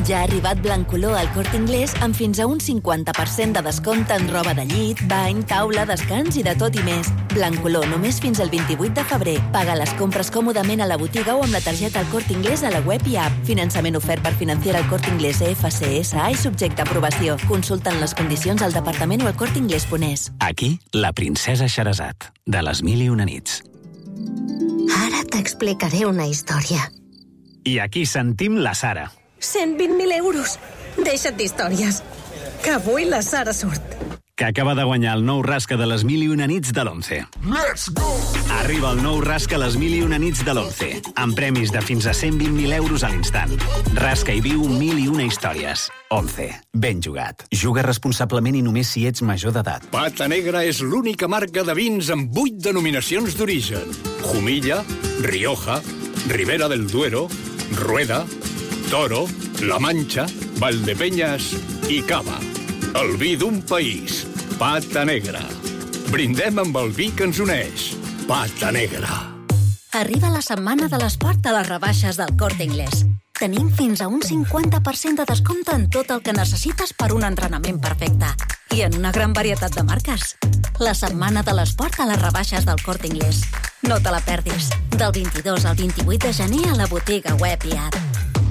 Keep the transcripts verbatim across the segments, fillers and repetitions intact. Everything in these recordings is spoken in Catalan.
Ja ha arribat Blancolor al Corte Inglés amb fins a un cinquanta per cent de descompte en roba de llit, bany, taula, descans i de tot i més. Blancolor només fins al vint-i-vuit de febrer. Paga les compres còmodament a la botiga o amb la targeta al Corte Inglés a la web i app. Finançament ofert per Financiera al Corte Inglés F C S A i subjecte a aprovació. Consulten les condicions al departament o al corte inglés punt es. Aquí, la princesa Xerazat, de les mil i una nits. Ara t'explicaré una història. I aquí sentim la Sara. cent vint mil euros. Deixa't d'històries. Que avui la Sara surt. Que acaba de guanyar el nou rasca de les mil i una nits de l'Once. Let's go! Arriba el nou rasca les mil i una nits de l'Once, amb premis de fins a cent vint mil euros a l'instant. Rasca i viu mil i una històries. Once. Ben jugat. Juga responsablement i només si ets major d'edat. Pata Negra és l'única marca de vins amb vuit denominacions d'origen. Jumilla, Rioja, Ribera del Duero, Rueda, Toro, La Mancha, Valdepeñas i Cava. El vi d'un país. Pata Negra. Brindem amb el vi que ens uneix. Pata Negra. Arriba la setmana de l'esport a les rebaixes del Corte Inglés. Tenim fins a un cinquanta per cent de descompte en tot el que necessites per un entrenament perfecte. I en una gran varietat de marques. La setmana de l'esport a les rebaixes del Corte Inglés. No te la perdis. Del vint-i-dos al vint-i-vuit de gener a la botiga web i app.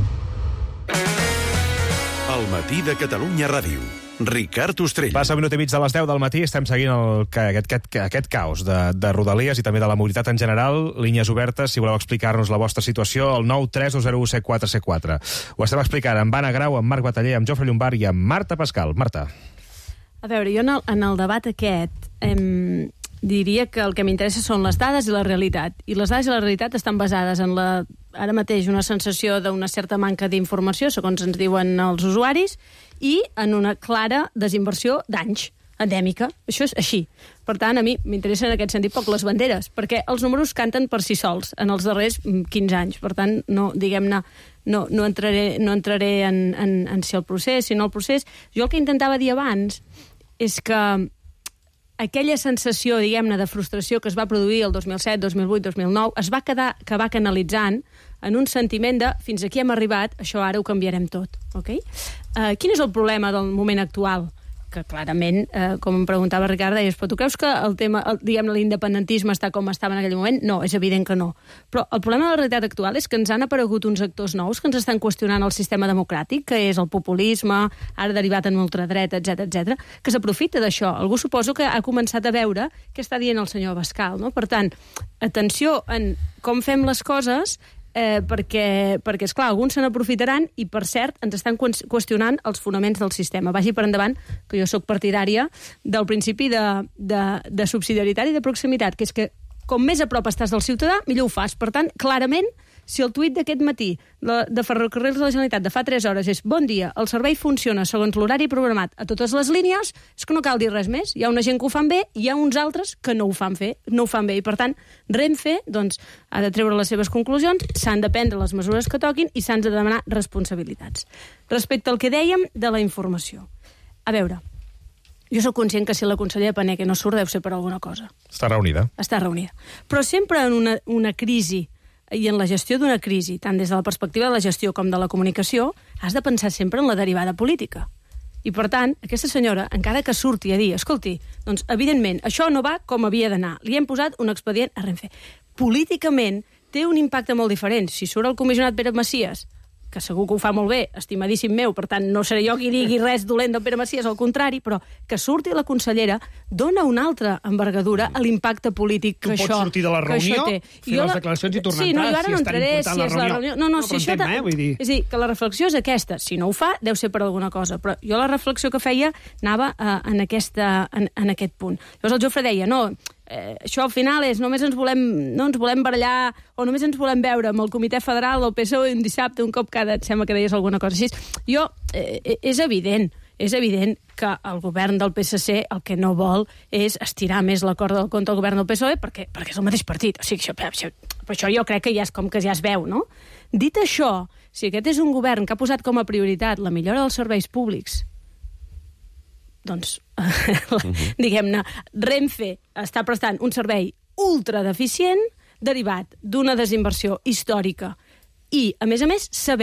El matí de Catalunya Ràdio. Ricard Ostrell. Passa un minut i mig de les deu del matí, estem seguint el, aquest, aquest, aquest caos de, de Rodalies i també de la mobilitat en general. Línies obertes, si voleu explicar-nos la vostra situació, el nou tres dos zero u set quatre set quatre. Ho estem explicant amb Anna Grau, amb Marc Bataller, amb Jofre Llombard i amb Marta Pascal. Marta. A veure, jo en el, en el debat aquest eh, diria que el que m'interessa són les dades i la realitat. I les dades i la realitat estan basades en la, ara mateix una sensació d'una certa manca d'informació, segons ens diuen els usuaris, i en una clara desinversió d'anys, endèmica. Això és així. Per tant, a mi m'interessen en aquest sentit poc les banderes, perquè els números canten per si sols en els darrers quinze anys. Per tant, no, diguem-ne, no, no entraré, no entraré en, en, en si el procés, si no el procés. Jo el que intentava dir abans és que aquella sensació, diguem-ne, de frustració que es va produir el dos mil set, dos mil vuit, dos mil nou, es va quedar, acabar canalitzant en un sentiment de fins aquí hem arribat, això ara ho canviarem tot. Okay? Uh, quin és el problema del moment actual? Que clarament, eh, com em preguntava Ricard, deies, però tu creus que el tema, el, diguem-ne, l'independentisme està com estava en aquell moment? No, és evident que no. Però el problema de la realitat actual és que ens han aparegut uns actors nous que ens estan qüestionant el sistema democràtic, que és el populisme, ara derivat en ultradreta, etcètera, etcètera, que s'aprofita d'això. Algú suposo que ha començat a veure què està dient el senyor Abascal, no? Per tant, atenció en com fem les coses, Eh, perquè, perquè, esclar, alguns se n'aprofitaran i, per cert, ens estan qüestionant els fonaments del sistema. Vagi per endavant, que jo sóc partidària del principi de, de, de subsidiarietat i de proximitat, que és que com més a prop estàs del ciutadà, millor ho fas. Per tant, clarament, si el tuit d'aquest matí de, de Ferrocarrils de la Generalitat de fa tres hores és bon dia, el servei funciona segons l'horari programat a totes les línies, és que no cal dir res més. Hi ha una gent que ho fan bé i hi ha uns altres que no ho fan, fer, no ho fan bé. I, per tant, Renfe doncs, ha de treure les seves conclusions, s'han de prendre les mesures que toquin i s'han de demanar responsabilitats. Respecte al que dèiem de la informació. A veure, jo sóc conscient que si la consellera Paneque no surt deu ser per alguna cosa. Està reunida. Està reunida. Però sempre en una, una crisi i en la gestió d'una crisi, tant des de la perspectiva de la gestió com de la comunicació, has de pensar sempre en la derivada política. I, per tant, aquesta senyora, encara que surti a dir, escolti, doncs, evidentment, això no va com havia d'anar. Li hem posat un expedient a Renfe. Políticament té un impacte molt diferent. Si surt el comissionat Pere Macias, que segur que ho fa molt bé, estimadíssim meu, per tant, no seré jo qui digui res dolent del Pere Macias, al contrari, però que surti la consellera dona una altra envergadura a l'impacte polític que, que això, sortir de la reunió, fer les la... declaracions i tornar sí, no, a entrar, si no estan important si la reunió. La reunió. No, no, no, si això... Eh, vull dir... És a dir, que la reflexió és aquesta. Si no ho fa, deu ser per alguna cosa. Però jo la reflexió que feia anava uh, en, aquesta, en, en aquest punt. Llavors el Jofre deia, no... Eh, això al final és només ens volem, no ens volem barallar o només ens volem veure amb el comitè federal del P S O E un dissabte, un cop cada... Et sembla que deies alguna cosa així. Jo, eh, és evident, és evident que el govern del P S C el que no vol és estirar més la corda del conte al govern del P S O E perquè, perquè és el mateix partit. O sigui, això, això, però això jo crec que ja és com que ja es veu, no? Dit això, si aquest és un govern que ha posat com a prioritat la millora dels serveis públics, doncs, uh-huh. diguem-ne, Renfe està prestant un servei ultradeficient derivat d'una desinversió històrica. I, a més a més, sabem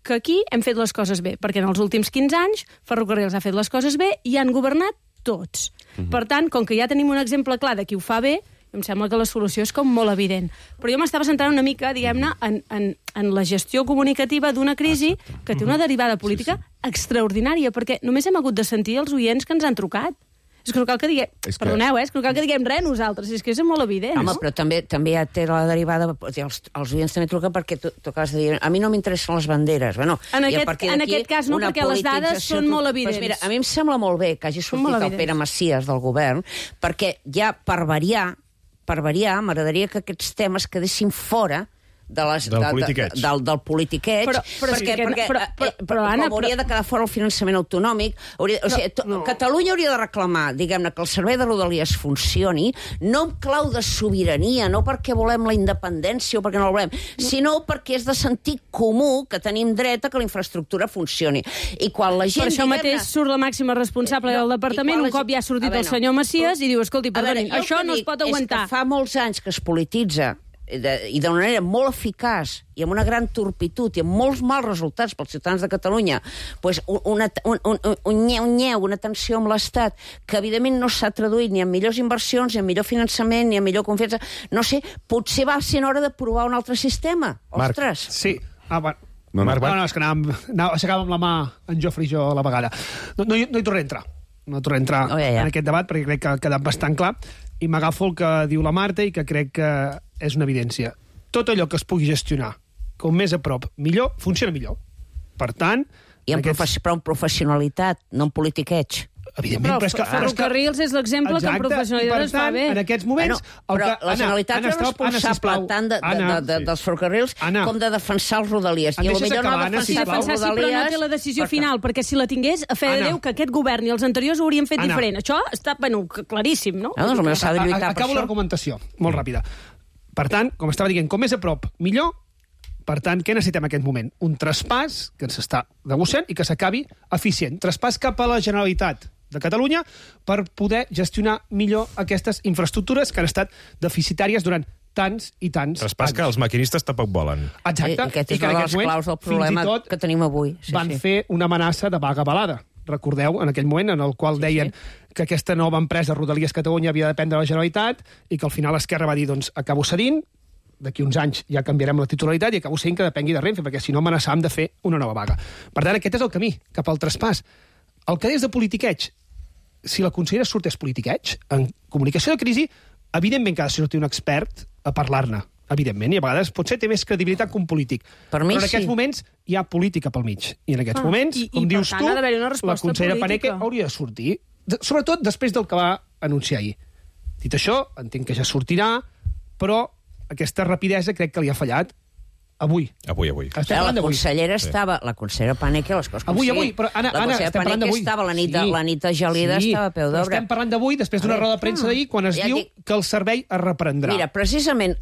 que aquí hem fet les coses bé, perquè en els últims quinze anys Ferrocarrils ha fet les coses bé i han governat tots. Mm-hmm. Per tant, com que ja tenim un exemple clar de qui ho fa bé, em sembla que la solució és com molt evident. Però jo m'estava centrant una mica, diguem-ne, en, en, en la gestió comunicativa d'una crisi que té una derivada política sí, sí. extraordinària, perquè només hem hagut de sentir els oients que ens han trucat. És que no cal que diguem... Que... Perdoneu, eh? És que no cal que diguem res nosaltres, és que és molt evident. Home, no? Però també també ja té la derivada... Els, els oients també truquen perquè tu, tu acabes de dir... A mi no m'interessen les banderes. Bueno, en aquest, en aquest cas no, perquè les dades són molt evidents. Pues mira, a mi em sembla molt bé que hagi sortit el Pere Macias del govern, perquè ja per variar, per variar, m'agradaria que aquests temes quedessin fora de les, del, de, politiqueig. De, del, del politiqueig, però, però, perquè, sí, perquè, però, però, eh, però, Anna, com hauria de quedar fora el finançament autonòmic, hauria, però, o sigui, to, no. Catalunya hauria de reclamar, diguem-ne, que el servei de Rodalies funcioni, no amb clau de sobirania, no perquè volem la independència o perquè no la volem, no. sinó perquè és de sentit comú que tenim dret a que la infraestructura funcioni. I quan la gent... Per això mateix surt la màxima responsable no, del departament, un cop ja ha sortit veure, el senyor Macias, no. i diu, escolti, perdonin, veure, això no es pot aguantar. És que fa molts anys que es polititza de, i d'una manera molt eficaç i amb una gran turpitud i amb molts mals resultats pels ciutadans de Catalunya, pues una, un, un, un nyeu, un nyeu, una tensió amb l'Estat que evidentment no s'ha traduït ni en millors inversions, ni en millor finançament, ni en millor confiança. No sé, potser va ser hora de provar un altre sistema. Marc, ostres. Sí. Ah, bueno. No, no, no, no, és que anàvem, anàvem, aixecàvem la mà en Jofre i jo a la vegada. No, no, no hi tornaré a entrar. No tornaré a entrar oh, ja, ja. en aquest debat perquè crec que ha quedat bastant clar i m'agafo el que diu la Marta i que crec que és una evidència. Tot allò que es pugui gestionar com més a prop, millor, funciona millor. Per tant... I amb, aquests... profes... però amb professionalitat, no amb politiqueig. Evidentment, però, però és que... Ferrocarrils és l'exemple que amb professionalitat es fa bé. En aquests moments... Bueno, però que, la Generalitat Anna, és responsable Anna, tant de, de, Anna, de, de, sí. dels ferrocarrils Anna, com de defensar els rodalies. I potser no acabar, defensar, sí, defensar sí, però no té la decisió perquè... final, perquè si la tingués, a fe de Déu, que aquest govern i els anteriors ho haurien fet Anna. diferent. Això està, bueno, claríssim, no? No, doncs s'ha de lluitar per Acabo l'argumentació, molt ràpida. Per tant, com estava dient, com més a prop, millor. Per tant, què necessitem en aquest moment? Un traspàs que ens està degossant i que s'acabi eficient. Traspàs cap a la Generalitat de Catalunya per poder gestionar millor aquestes infraestructures que han estat deficitàries durant tants i tants Traspàs anys. Que els maquinistes tampoc volen. I, Exacte. i aquest és I que una de les claus del problema que tenim avui. Sí, van sí. fer una amenaça de vaga balada. Recordeu, en aquell moment en el qual sí, deien sí. que aquesta nova empresa Rodalies Catalunya havia de dependre de la Generalitat i que al final Esquerra va dir, doncs, acabo cedint, d'aquí uns anys ja canviarem la titularitat i acabo sent que depengui de Renfe, perquè si no amenaçàvem de fer una nova vaga. Per tant, aquest és el camí, cap al traspàs. El que és de politiqueig, si la consellera sortés politiqueig, en comunicació de crisi, evidentment que ha de sortir un expert a parlar-ne, evidentment, i a vegades potser té més credibilitat que un polític. Per mi, Però en aquests sí. moments hi ha política pel mig. I en aquests ah, moments, i, com i dius tant, tu, la consellera política. Paneque hauria de sortir, sobretot després del que va anunciar ahir. Dit això, entenc que ja sortirà, però aquesta rapidesa crec que li ha fallat avui. Avui, avui. Estem la consellera sí. estava, la consellera Paneque, les coses com avui, sigui. avui, però Anna, la Anna, consellera estem parlant Paneque d'avui. estava la nit, de, sí. la nit de gelida, sí. estava a peu d'obra. Estem parlant d'avui, després d'una roda de premsa d'ahir, quan es ja diu dic... que el servei es reprendrà. Mira, precisament,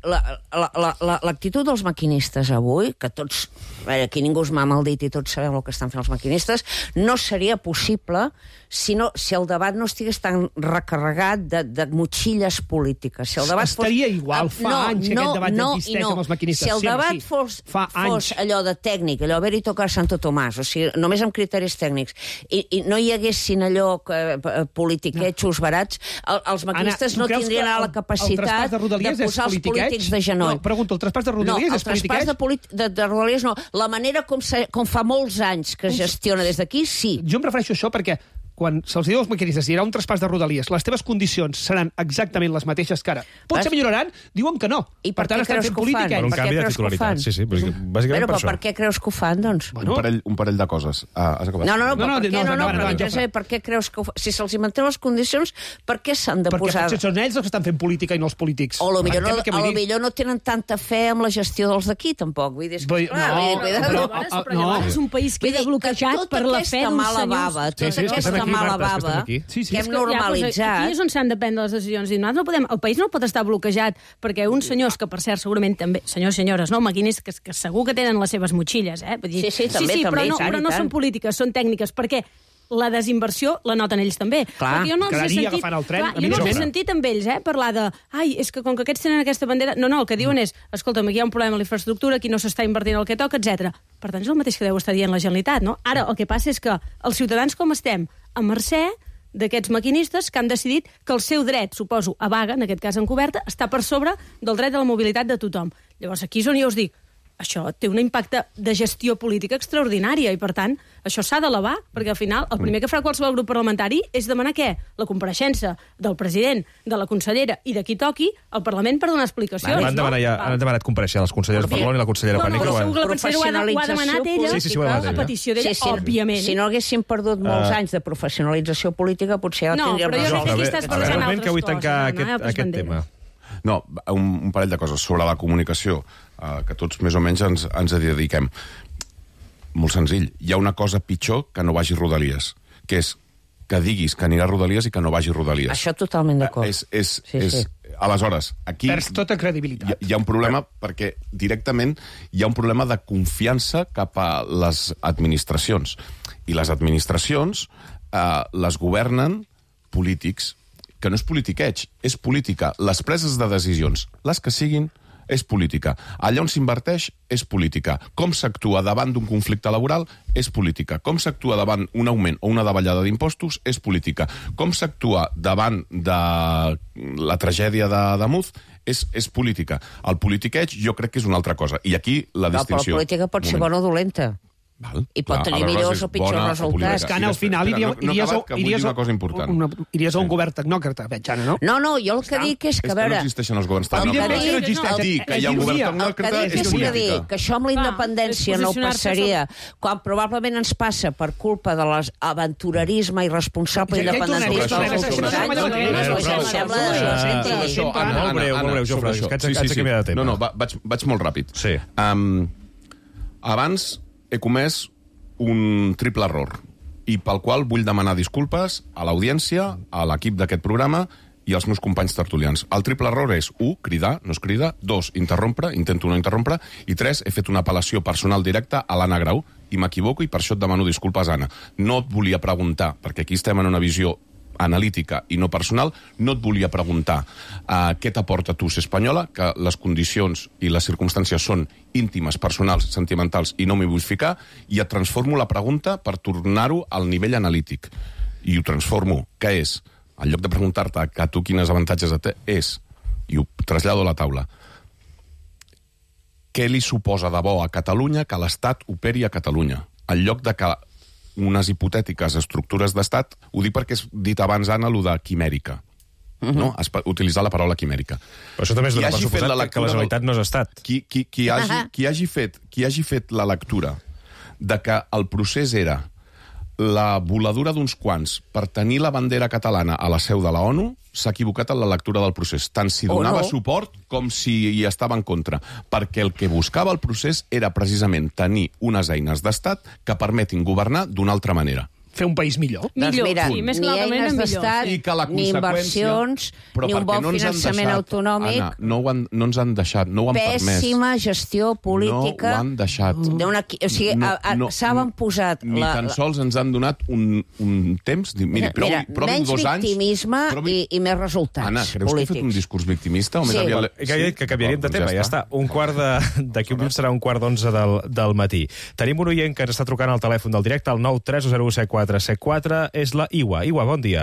l'actitud dels maquinistes avui, que tots, veure, aquí ningú es mama el dit i tots sabem el que estan fent els maquinistes, no seria possible si, no, si el debat no estigués tan recarregat de, de motxilles polítiques. Si el debat Estaria fos... igual, fa no, anys que no, aquest debat no, existeix no. amb els maquinistes. Si el sí, debat sí. fos, fa fos allò de tècnic, allò haver-hi tocar Santo Tomàs, o sigui, només amb criteris tècnics, i, i no hi haguessin allò que, politiquetxos no. barats, el, els maquinistes Anna, no tindrien el, la capacitat de, de posar els polítics de genoll. No, pregunto, el traspàs de Rodalies no, és politiqueig? No, el traspàs de, de, de Rodalies no. La manera com, se, com fa molts anys que es gestiona des d'aquí, sí. Jo em refereixo a això perquè quan se'ls diu als maquinistes hi haurà un traspàs de Rodalies, les teves condicions seran exactament les mateixes que ara. Potser milloraran, diuen que no. I per, per què estan creus fent que ho fan? Per un canvi de titularitat. Sí, sí, bàsicament però, per això. Per què creus que ho fan, doncs? Bueno. Un, parell, un parell de coses. Ah, has acabat? No, no, no, no, no, per què no, no, no, no, no, no, no, per què creus que ho fan? Si se'ls inventen les condicions, per què s'han de perquè posar... Perquè són ells els que estan fent política i no els polítics. O potser no, a lo millor no tenen tanta fe amb la gestió dels d'aquí, tampoc. Vull dir, Vull, no, però llavors és un país que queda bloquejat per la fe d'uns senyors. Tota aquesta mala bava Sí, sí, que hem normalitzat. Ja, aquí és on s'han de prendre les decisions. I no podem, el país no pot estar bloquejat perquè uns senyors, que per cert segurament també, senyors i senyores, no, maquinistes, que, que segur que tenen les seves motxilles, eh? Vull dir, sí, sí, també, sí, sí, també, però no, tant, però no són polítiques, són tècniques. Per què? la desinversió la noten ells també. Clar, jo no cada els he dia sentit, agafant el tren, clar, jo no els he sentit amb ells, eh, parlar de ai, és que com que aquests tenen aquesta bandera... No, no, el que diuen és, escolta'm, aquí hi ha un problema a la infraestructura, aquí no s'està invertint el que toca, etcètera. Per tant, és el mateix que deu estar dient la Generalitat, no? Ara, el que passa és que els ciutadans com estem a mercè d'aquests maquinistes que han decidit que el seu dret, suposo, a vaga, en aquest cas encoberta, està per sobre del dret a la mobilitat de tothom. Llavors, aquí és on jo us dic, això té un impacte de gestió política extraordinària i, per tant, això s'ha d'elevar, perquè al final el primer que farà qualsevol grup parlamentari és demanar què? La compareixença del president, de la consellera i de qui toqui al Parlament per donar explicacions. Han demanat, ja, han demanat compareixer les conselleres Parlon i la consellera no, no, Pànic. No, segur que la consellera ho ha, ho ha demanat ella, sí, sí, sí, a petició d'ella, sí, sí, òbviament. Si no haguéssim perdut molts uh, anys de professionalització política, potser ja ho no, tindríem resolt. No, però jo crec que aquí estàs barrejant altres que vull tancar coses. aquest, no, aquest tema. No, un, un parell de coses sobre la comunicació, eh, que tots més o menys ens, ens dediquem. Molt senzill. Hi ha una cosa pitjor que no vagi Rodalies, que és que diguis que anirà a Rodalies i que no vagi Rodalies. Això totalment d'acord. Eh, és, és, sí, és, sí. Aleshores, aquí... Perds tota credibilitat. Hi, hi ha un problema perquè directament hi ha un problema de confiança cap a les administracions. I les administracions eh, les governen polítics, que no és politiqueig, és política. Les preses de decisions, les que siguin, és política. Allà on s'inverteix, és política. Com s'actua davant d'un conflicte laboral, és política. Com s'actua davant un augment o una davallada d'impostos, és política. Com s'actua davant de la tragèdia de, de Muz, és, és política. El politiqueig jo crec que és una altra cosa. I aquí la distinció... Però la política pot ser bona o dolenta. Val. I pot tenir millors o pitjors resultats. Que al final iries, no, no iries, acabat, iries, una cosa important. Una, iries a un govern tecnòcrata, veig, Anna, no? No, no, jo el que dic és que, a veure... És que no existeixen els governs Evidentment que no tecnòcrates. existeix. Dir que hi ha un govern tecnòcrata és és política. dir, que això amb la independència no passaria, quan probablement ens passa per culpa de l'aventurerisme irresponsable independentisme dels últims anys, em sembla Molt breu, molt breu, Jofre, que haig de canviar de tema. No, no, vaig molt ràpid. Sí. Abans he comès un triple error, i pel qual vull demanar disculpes a l'audiència, a l'equip d'aquest programa i als meus companys tertulians. El triple error és, u, cridar, no es crida, dos, interrompre, intento no interrompre, i tres, he fet una apel·lació personal directa a l'Anna Grau, i m'equivoco, i per això et demano disculpes, Anna. No et volia preguntar, perquè aquí estem en una visió analítica i no personal, no et volia preguntar uh, què t'aporta tu ser espanyola, que les condicions i les circumstàncies són íntimes, personals, sentimentals, i no m'hi vull ficar, i et transformo la pregunta per tornar-ho al nivell analític. I ho transformo, que és, en lloc de preguntar-te que tu quines avantatges té, és, i ho trasllado a la taula, què li suposa de bo a Catalunya que l'Estat operi a Catalunya, en lloc de que unes hipotètiques estructures d'estat, ho dic perquè has dit abans, Anna, allò de quimèrica. Uh-huh. No? Utilitzar la paraula quimèrica. Però això també és donar per suposat la que la Generalitat no és estat. Qui, qui, qui, hagi, qui, hagi fet, qui hagi fet la lectura de que el procés era la voladura d'uns quants per tenir la bandera catalana a la seu de la ONU, s'ha equivocat en la lectura del procés, tant si donava oh, no. suport com si hi estava en contra, perquè el que buscava el procés era precisament tenir unes eines d'estat que permetin governar d'una altra manera. Fer un país millor. Millor, mira, sí, més ni eines d'estat, ni inversions, ni un bon no finançament deixat, autonòmic. Anna, no, ho han, no ens han deixat, no ho han permès. Pèssima gestió política. No ho han deixat. Una, o sigui, no, no, s'han posat... Ni la, tan sols ens han donat un, un temps... Mira, provi, mira, provi menys dos anys, victimisme provi... i, i més resultats Anna, creus polítics. que he fet un discurs victimista? O sí. més aviat... Que, que, que canviaríem de tema, ja, ja està. Un quart de... D'aquí un minut serà un quart d'onze del, del matí. Tenim un oient que ens està trucant al telèfon del directe, al nou tres zero set quatre set quatre. És la Iwa. Iwa, bon dia.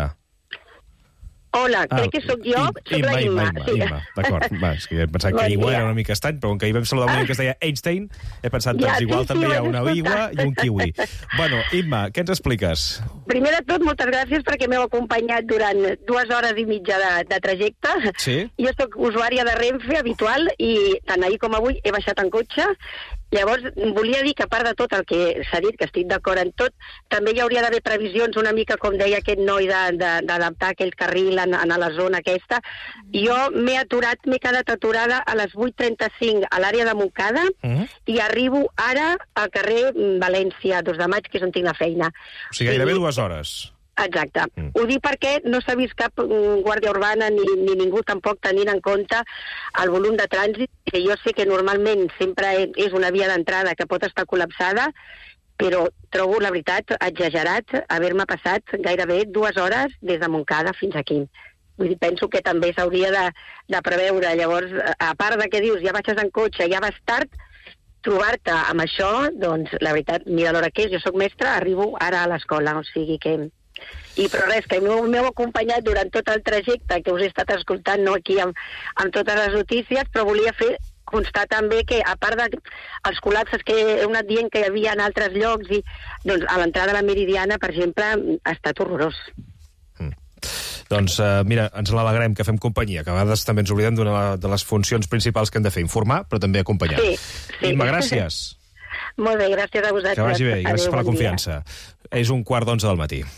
Hola, ah, crec que sóc jo, sóc la Imma. Imma, sí. Imma. D'acord, va, és que he pensat bon que Iwa dia. Era una mica estrany, però com que hi vam saludar un que es deia Einstein, he pensat, doncs ja, igual sí, també sí, hi ha una Iwa i un kiwi. Bueno, Imma, què ens expliques? Primer de tot, moltes gràcies perquè m'heu acompanyat durant dues hores i mitja de, de trajecte. Sí? Jo sóc usuària de Renfe habitual i tant ahir com avui he baixat en cotxe. Llavors, volia dir que a part de tot el que s'ha dit, que estic d'acord en tot, també hi hauria d'haver previsions una mica, com deia aquest noi, d'adaptar aquell carril en, en la zona aquesta. Jo m'he aturat, m'he quedat aturada a les vuit trenta-cinc a l'àrea de Montcada uh-huh. i arribo ara al carrer València, dos de maig, que és on tinc la feina. O sigui, gairebé I... dues hores. Exacte. Mm. Ho dic perquè no s'ha vist cap guàrdia urbana ni, ni ningú tampoc tenint en compte el volum de trànsit, que jo sé que normalment sempre és una via d'entrada que pot estar col·lapsada, però trobo, la veritat, exagerat haver-me passat gairebé dues hores des de Montcada fins aquí. Vull dir, penso que també s'hauria de, de preveure. Llavors, a part de que dius, ja baixes en cotxe, ja vas tard, trobar-te amb això, doncs, la veritat, mira l'hora que és, jo sóc mestra, arribo ara a l'escola, o sigui que... I però res, que m'heu acompanyat durant tot el trajecte, que us he estat escoltant, no, aquí amb, amb totes les notícies, però volia fer constar també que, a part dels col·lapses que he anat dient que hi havia en altres llocs, i, doncs, a l'entrada de la Meridiana, per exemple, ha estat horrorós. Mm. Doncs, uh, mira, ens l'alegrem que fem companyia, que a vegades també ens oblidem d'una de les funcions principals que hem de fer, informar, però també acompanyar. Sí, sí. Imma, gràcies. Molt bé, gràcies a vosaltres. Que vagi bé, i gràcies Adéu, per la bon confiança. Dia. És un quart d'onze del matí.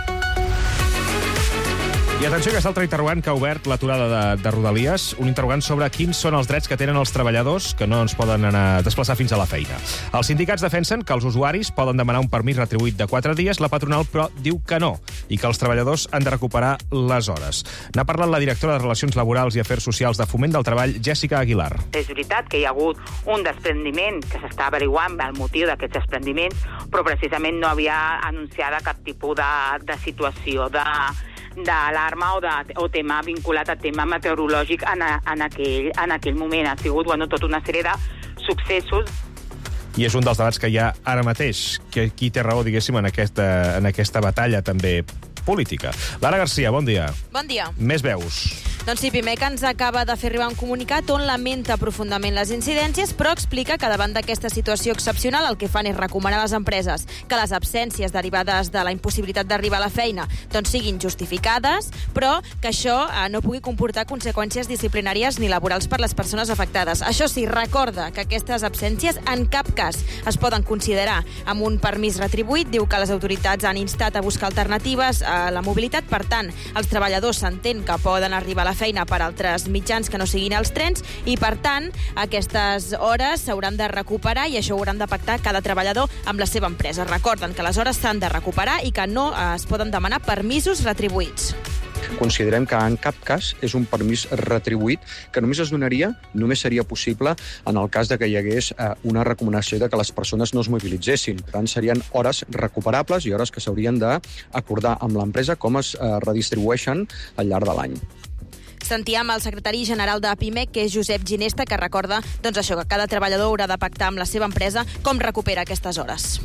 I atenció, que és l'altre interrogant que ha obert l'aturada de, de Rodalies, un interrogant sobre quins són els drets que tenen els treballadors que no ens poden anar a desplaçar fins a la feina. Els sindicats defensen que els usuaris poden demanar un permís retribuït de quatre dies, la patronal, però, diu que no, i que els treballadors han de recuperar les hores. N'ha parlat la directora de Relacions Laborals i Afers Socials de Foment del Treball, Jessica Aguilar. És veritat que hi ha hagut un desprendiment que s'està averiguant el motiu d'aquests desprendiments, però precisament no havia anunciada cap tipus de, de situació de d'alarma o, de, o tema vinculat a tema meteorològic en, a, en, aquell, en aquell moment. Ha sigut, bueno, tota una sèrie de successos. I és un dels debats que hi ha ara mateix, que qui té raó, diguéssim, en aquesta, en aquesta batalla també política. Lara Garcia, bon dia. Bon dia. Més veus. Doncs sí, Pimec ens acaba de fer arribar un comunicat on lamenta profundament les incidències, però explica que davant d'aquesta situació excepcional el que fan és recomanar a les empreses que les absències derivades de la impossibilitat d'arribar a la feina doncs siguin justificades, però que això eh, no pugui comportar conseqüències disciplinàries ni laborals per les persones afectades. Això sí, recorda que aquestes absències en cap cas es poden considerar amb un permís retribuït. Diu que les autoritats han instat a buscar alternatives a la mobilitat, per tant, els treballadors s'entén que poden arribar a la feina per altres mitjans que no siguin els trens i, per tant, aquestes hores s'hauran de recuperar i això ho hauran de pactar cada treballador amb la seva empresa. Recorden que les hores s'han de recuperar i que no es poden demanar permisos retribuïts. Considerem que en cap cas és un permís retribuït que només es donaria, només seria possible en el cas de que hi hagués eh, una recomanació de que les persones no es mobilitzessin. Per tant, serien hores recuperables i hores que s'haurien d'acordar amb l'empresa com es eh, redistribueixen al llarg de l'any. Sentíem el secretari general de Pimec, que és Josep Ginesta, que recorda doncs això, que cada treballador haurà de pactar amb la seva empresa com recupera aquestes hores.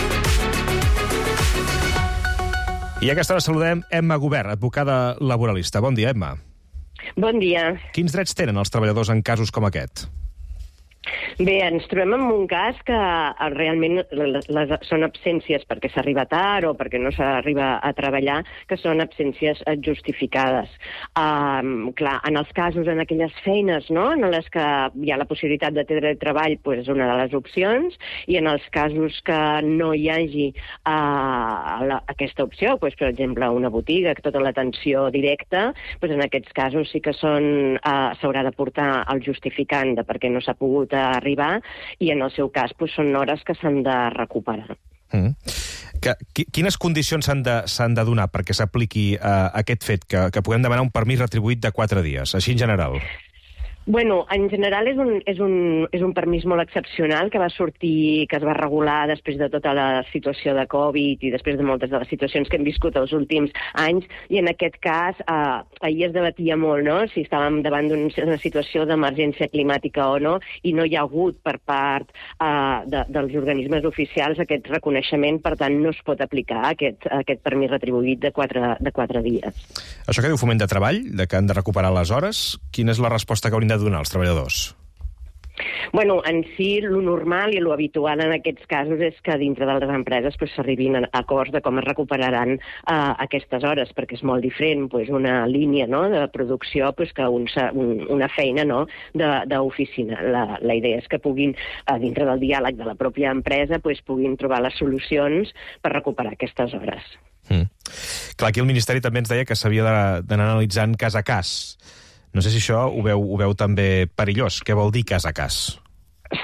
I a aquesta hora saludem Emma Gubert, advocada laboralista. Bon dia, Emma. Bon dia. Quins drets tenen els treballadors en casos com aquest? Bé, ens trobem en un cas que realment les, les, són absències perquè s'arriba tard o perquè no s'arriba a treballar, que són absències justificades. Um, clar, en els casos, en aquelles feines, no?, en les que hi ha la possibilitat de teletreball, pues, és una de les opcions, i en els casos que no hi hagi uh, la, aquesta opció, pues, per exemple, una botiga, tota l'atenció directa, pues, en aquests casos sí que són uh, s'haurà de portar el justificant de per què no s'ha pogut arribar, i en el seu cas pues, són hores que s'han de recuperar. Mm. Que, quines condicions s'han de, s'han de donar perquè s'apliqui uh, aquest fet, que, que puguem demanar un permís retribuït de quatre dies, així en general? Bueno, en general és un, és, un, és un permís molt excepcional que va sortir, que es va regular després de tota la situació de Covid i després de moltes de les situacions que hem viscut els últims anys, i en aquest cas eh, ahir es debatia molt, no?, si estàvem davant d'una situació d'emergència climàtica o no, i no hi ha hagut per part eh, de, dels organismes oficials aquest reconeixement, per tant no es pot aplicar aquest, aquest permís retribuït de quatre, de quatre dies. Això que diu Foment de Treball, de que han de recuperar les hores, quina és la resposta que haurien de donar als treballadors? Bueno, en si, lo normal i lo habitual en aquests casos és que dintre de les empreses pues, s'arribin a acords de com es recuperaran uh, aquestes hores, perquè és molt diferent pues, una línia, no?, de producció pues, que un, un, una feina, no?, d'oficina. La, la idea és que puguin, uh, dintre del diàleg de la pròpia empresa, pues, puguin trobar les solucions per recuperar aquestes hores. Mm. Clar, aquí el Ministeri també ens deia que s'havia d'anar analitzant cas a cas. No sé si això ho veu, ho veu també perillós. Què vol dir cas a cas?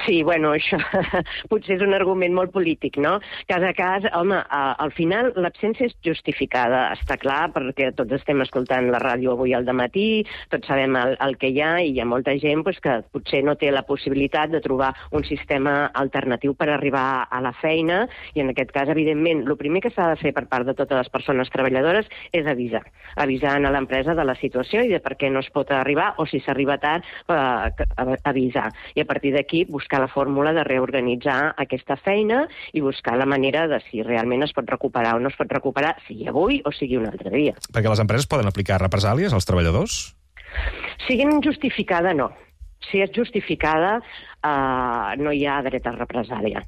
Sí, bueno, això potser és un argument molt polític, no? Cas a cas, home, a, al final l'absència és justificada, està clar, perquè tots estem escoltant la ràdio avui al dematí, tots sabem el, el que hi ha, i hi ha molta gent pues, que potser no té la possibilitat de trobar un sistema alternatiu per arribar a la feina, i en aquest cas, evidentment, el primer que s'ha de fer per part de totes les persones treballadores és avisar. Avisar a l'empresa de la situació i de per què no es pot arribar, o si s'arriba tard, eh, avisar. I a partir d'aquí, buscar la fórmula de reorganitzar aquesta feina i buscar la manera de si realment es pot recuperar o no es pot recuperar, sigui avui o sigui un altre dia. Perquè les empreses poden aplicar represàlies als treballadors? Siguin justificada, no. Si és justificada, eh, no hi ha dret a represàlia.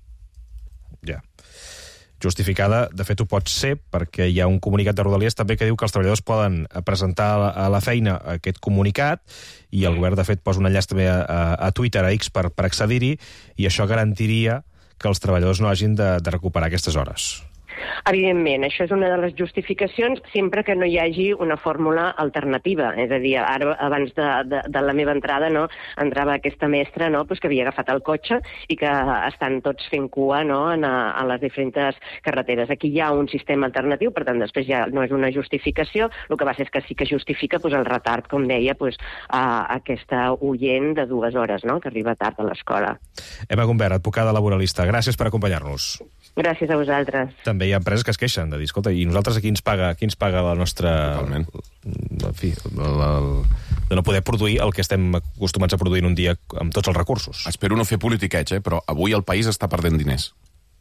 Ja. Justificada, de fet ho pot ser, perquè hi ha un comunicat de Rodalies també que diu que els treballadors poden presentar a la feina aquest comunicat, i el govern de fet posa un enllaç també a, a Twitter, a X, per, per accedir-hi, i això garantiria que els treballadors no hagin de, de recuperar aquestes hores. Evidentment, això és una de les justificacions sempre que no hi hagi una fórmula alternativa. És a dir, ara, abans de, de, de la meva entrada, no, entrava aquesta mestra, no, pues, que havia agafat el cotxe i que estan tots fent cua, no, en, a, a les diferents carreteres. Aquí hi ha un sistema alternatiu, per tant, després ja no és una justificació. El que passa és que sí que justifica pues, el retard, com deia, pues, a aquesta oient de dues hores, no, que arriba tard a l'escola. Emma Gumbert, advocada laboralista, gràcies per acompanyar-nos. Gràcies a vosaltres. També hi ha empreses que es queixen de dir, escolta, i nosaltres aquí ens paga, qui ens paga la nostra... Totalment. En fi, la, la, de no poder produir el que estem acostumats a produir en un dia amb tots els recursos. Espero no fer politiqueig, eh? Però avui el país està perdent diners.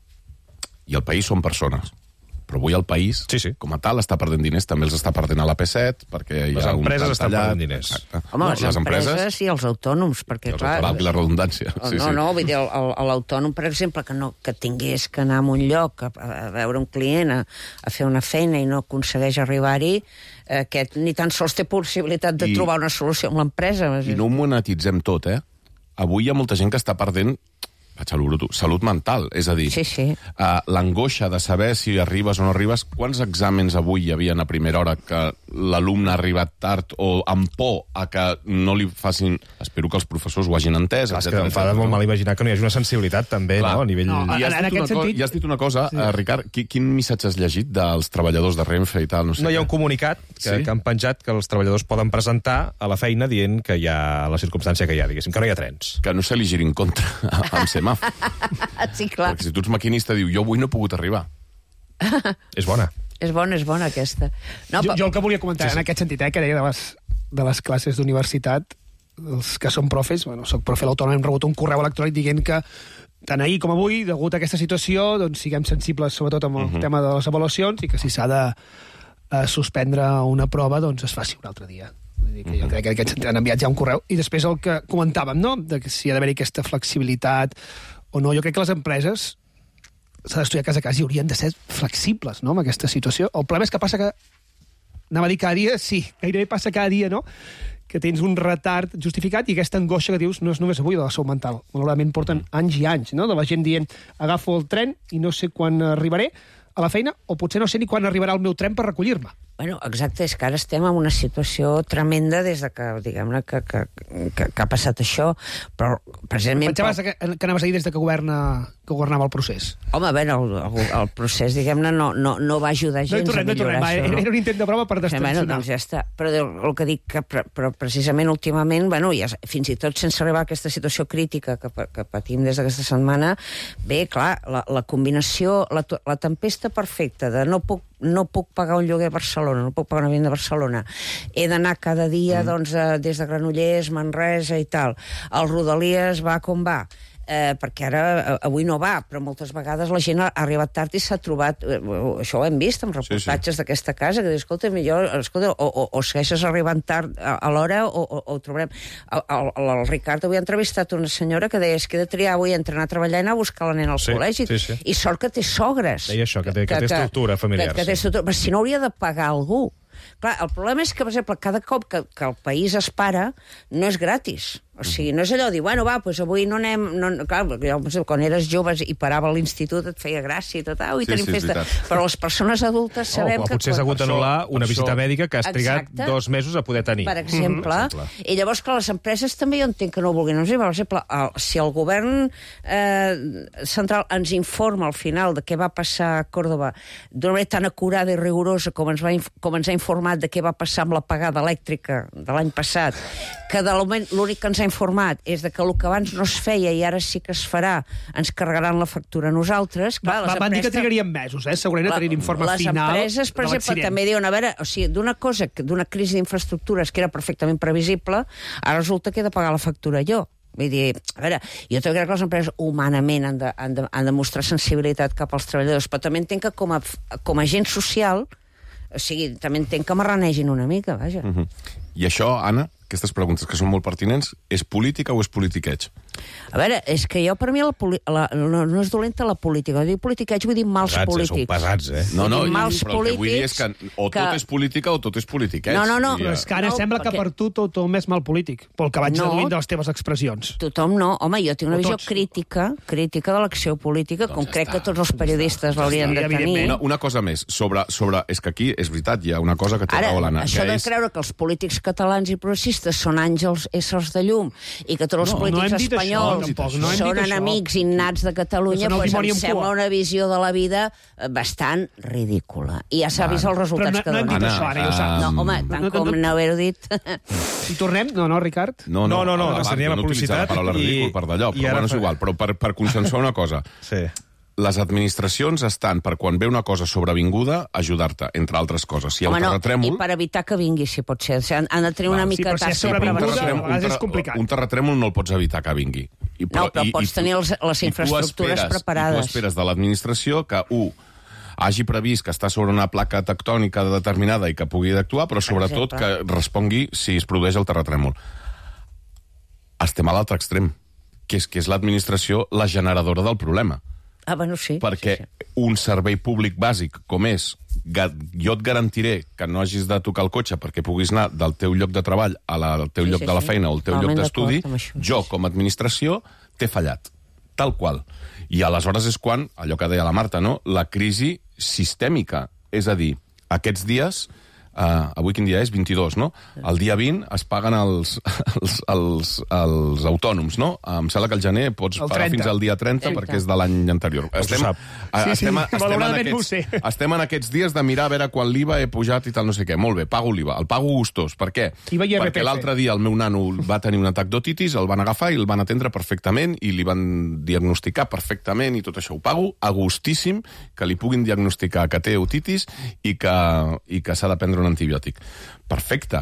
I el país són persones. Però avui el país, sí, sí. com a tal, està perdent diners, també els està perdent a l'A P set, perquè hi les ha un empreses estan tallat. perdent diners. Exacte. Home, no, les, les empreses, empreses i els autònoms, perquè, els clar... Valgui la redundància. Sí, no, sí. no, vull dir, l'autònom, per exemple, que, no, que tingués que anar a un lloc a, a veure un client, a, a fer una feina i no aconsegueix arribar-hi, aquest ni tan sols té possibilitat de I, trobar una solució amb l'empresa. I no ho monetitzem tot, eh? Avui hi ha molta gent que està perdent... Vaig a lo bruto. Salut mental, és a dir, sí, sí. Uh, l'angoixa de saber si arribes o no arribes. Quants exàmens avui hi havia a primera hora que l'alumne ha arribat tard o amb por a que no li facin... Espero que els professors ho hagin entès. Clar, és que em fa molt mal imaginar que no hi hagi una sensibilitat també, clar, no? A nivell... No, I has, en, dit en sentit... I has dit una cosa, sí. uh, Ricard, qui, quin missatge has llegit dels treballadors de Renfe i tal? No, sé no hi ha què. un comunicat que, sí? que han penjat que els treballadors poden presentar a la feina dient que hi ha la circumstància que hi ha, diguéssim, que no hi ha trens. Que no se li girin contra amb semàfor. Sí, clar. Perquè si tu ets maquinista, diu, jo avui no he pogut arribar. És bona. És bona, és bona, aquesta. No, jo, pa... jo el que volia comentar sí, sí. en aquest sentit, eh, que deia de les, de les classes d'universitat, els que són profes, bueno, soc profe a l'Autònoma, hem rebut un correu electrònic dient que tant ahir com avui, degut a aquesta situació, doncs siguem sensibles sobretot amb el uh -huh. tema de les avaluacions i que si s'ha de eh, suspendre una prova, doncs es faci un altre dia. Vull dir que jo crec que aquests han enviat ja un correu. I després el que comentàvem, no?, de que si ha d'haver-hi aquesta flexibilitat o no. Jo crec que les empreses s'ha d'estudiar cas a cas i haurien de ser flexibles, no?, amb aquesta situació. El problema és que passa que, anava a dir cada dia, sí, gairebé passa cada dia, no?, que tens un retard justificat i aquesta angoixa que dius no és només avui de la salut mental. Malauradament porten anys i anys, no?, de la gent dient agafo el tren i no sé quan arribaré a la feina o potser no sé ni quan arribarà el meu tren per recollir-me. Bueno, exacte, és que ara estem en una situació tremenda des de que, diguem-ne, que, que, que, que ha passat això, però precisament... Pensaves que, que anaves a dir des de que, governa, que governava el procés? Home, bé, el, el, el procés, diguem-ne, no, no, no va ajudar gens no tornem, a millorar no tornem, això. Va, era un intent de prova per destensionar. Bueno, doncs ja està. Però el que dic, que, però precisament últimament, bueno, ja, fins i tot sense arribar a aquesta situació crítica que, que patim des d'aquesta setmana, bé, clar, la, la combinació, la, la tempesta perfecta de no puc no puc pagar un lloguer a Barcelona, no puc pagar una venda a Barcelona, he d'anar cada dia mm. doncs, des de Granollers, Manresa i tal, el Rodalies va com va, eh, perquè ara avui no va, però moltes vegades la gent ha arribat tard i s'ha trobat, eh, això ho hem vist en reportatges sí, sí. d'aquesta casa, que diu, escolta, millor, escolta, o, o, o segueixes arribant tard a, a l'hora o, o, o trobarem... El, el, el Ricard havia entrevistat una senyora que deia és que he de triar avui entre anar a treballar i anar a buscar la nena al sí, col·legi, sí, sí. i sort que té sogres. Deia això, que té, que, que té estructura familiar. Que, que té estructura, però si no hauria de pagar algú. Clar, el problema és que, per exemple, cada cop que, que el país es para, no és gratis. O sigui, no és allò de dir, bueno, va, doncs avui no anem... No, clar, jo, quan eres joves i parava a l'institut et feia gràcia i tot, au, i Sí, tenim sí, és festa. veritat. Però les persones adultes sabem o que... potser s'ha hagut d'anul·lar una visita mèdica que has trigat Exacte. dos mesos a poder tenir. Per exemple. Mm, per exemple. I llavors, clar, les empreses també jo entenc que no ho vulguin. No sé, per exemple, el, si el govern eh, central ens informa al final de què va passar a Còrdova d'una manera tan acurada i rigorosa com ens, va, inf- com ens ha informat de què va passar amb l'apagada elèctrica de l'any passat, que de moment l'únic que ens ha informat és de que el que abans no es feia i ara sí que es farà, ens carregaran la factura a nosaltres. Clar, Va, van dir que trigarien mesos, eh, segurament, a tenir l'informe final Les empreses, per de exemple, l'accident. també diuen, a veure, o sigui, d'una cosa, que- d'una crisi d'infraestructures que era perfectament previsible, ara resulta que he de pagar la factura jo. Vull dir, a veure, jo també crec que les empreses humanament han de, han de, han de mostrar sensibilitat cap als treballadors, però també entenc que com a, com a agent social, o sigui, també entenc que marranegin una mica, vaja. Uh -huh. I això, Anna, aquestes preguntes que són molt pertinents, és política o és politiqueig? A veure, és que jo, per mi, la, poli- la, no, no és dolenta la política. Jo dic politiqueig, vull dir mals Pesats, eh? polítics. Són pesats, eh? No, no, Vull dir, mals però el que vull dir és que o tot que- és política o tot és politiqueig. No, no, no. I, Però és que ara No, sembla que perquè- per tu tothom és mal polític, pel que vaig No. deduint de les teves expressions. Tothom no. Home, jo tinc una O visió tots. crítica, crítica de l'acció política, Doncs com ja crec està. que tots els periodistes l'haurien de tenir. Una, una cosa més, sobre, sobre... És que aquí, és veritat, hi ha una cosa que té Ara, raó l'Anna. això que de és... creure que els polítics catalans i progressistes són àngels éssers de llum i que tots els No, no polítics hem dit això, espanyols tampoc, no hem són dit això. enemics innats de Catalunya, Són el doncs dimoni em amb sembla cua. una visió de la vida eh, bastant ridícula. I ja s'ha vist els resultats Però no- que no hem donen. dit això, ara, ja ho saps. No, home, tant No, no, com no. no haver-ho dit... I tornem? No, no, Ricard? No, no, No, no, no, a ens part, anirem jo a no utilitzava publicitat la paraula i- ridícul per d'allò, i però ara bueno, és fa- igual. Però per, per consensuar una cosa, Sí. les administracions estan per quan ve una cosa sobrevinguda ajudar-te, entre altres coses. Si hi ha Home, un no, terratrèmol... i per evitar que vingui, si pot ser. O sigui, han, han de tenir Va, una sí, mica però si és tasca de sobrevinguda, prevenció. a vegades és terra- complicat. un terratrèmol no el pots evitar que vingui. I, No, però pots tenir els- les i tu infraestructures esperes- preparades. I tu esperes de l'administració que, u, hagi previst que està sobre una placa tectònica determinada i que pugui d'actuar, però sobretot exemple. que respongui si es produeix el terratrèmol. Estem a l'altre extrem, que és que és l'administració la generadora del problema. Ah, bueno, sí. Perquè sí, sí. un servei públic bàsic com és, ga- jo et garantiré que no hagis de tocar el cotxe perquè puguis anar del teu lloc de treball a la, al teu Sí, lloc sí, de la sí. feina o el teu Totalment lloc d'estudi, d'acord amb això, jo, com a administració, t'he fallat. Tal qual. I aleshores és quan, allò que deia la Marta, no? La crisi sistèmica. És a dir, aquests dies... Uh, avui quin dia és? vint-i-dos, no? El dia vint es paguen els, els, els, els autònoms, no? Em sembla que al gener pots El pagar trenta. fins al dia trenta, trenta. perquè és de l'any anterior. Estem, sap. a- Sí, sí, estem, a- estem, en malauradament ho aquests, sé. estem en aquests dies de mirar a veure quan l'I V A he pujat i tal, no sé què. Molt bé, pago l'I V A. El pago gustós. Per què? I va I R P F. Perquè l'altre dia el meu nano va tenir un atac d'otitis, el van agafar i el van atendre perfectament i li van diagnosticar perfectament i tot això. Ho pago a gustíssim que li puguin diagnosticar que té otitis i que, i que s'ha de prendre un antibiòtic. Perfecte.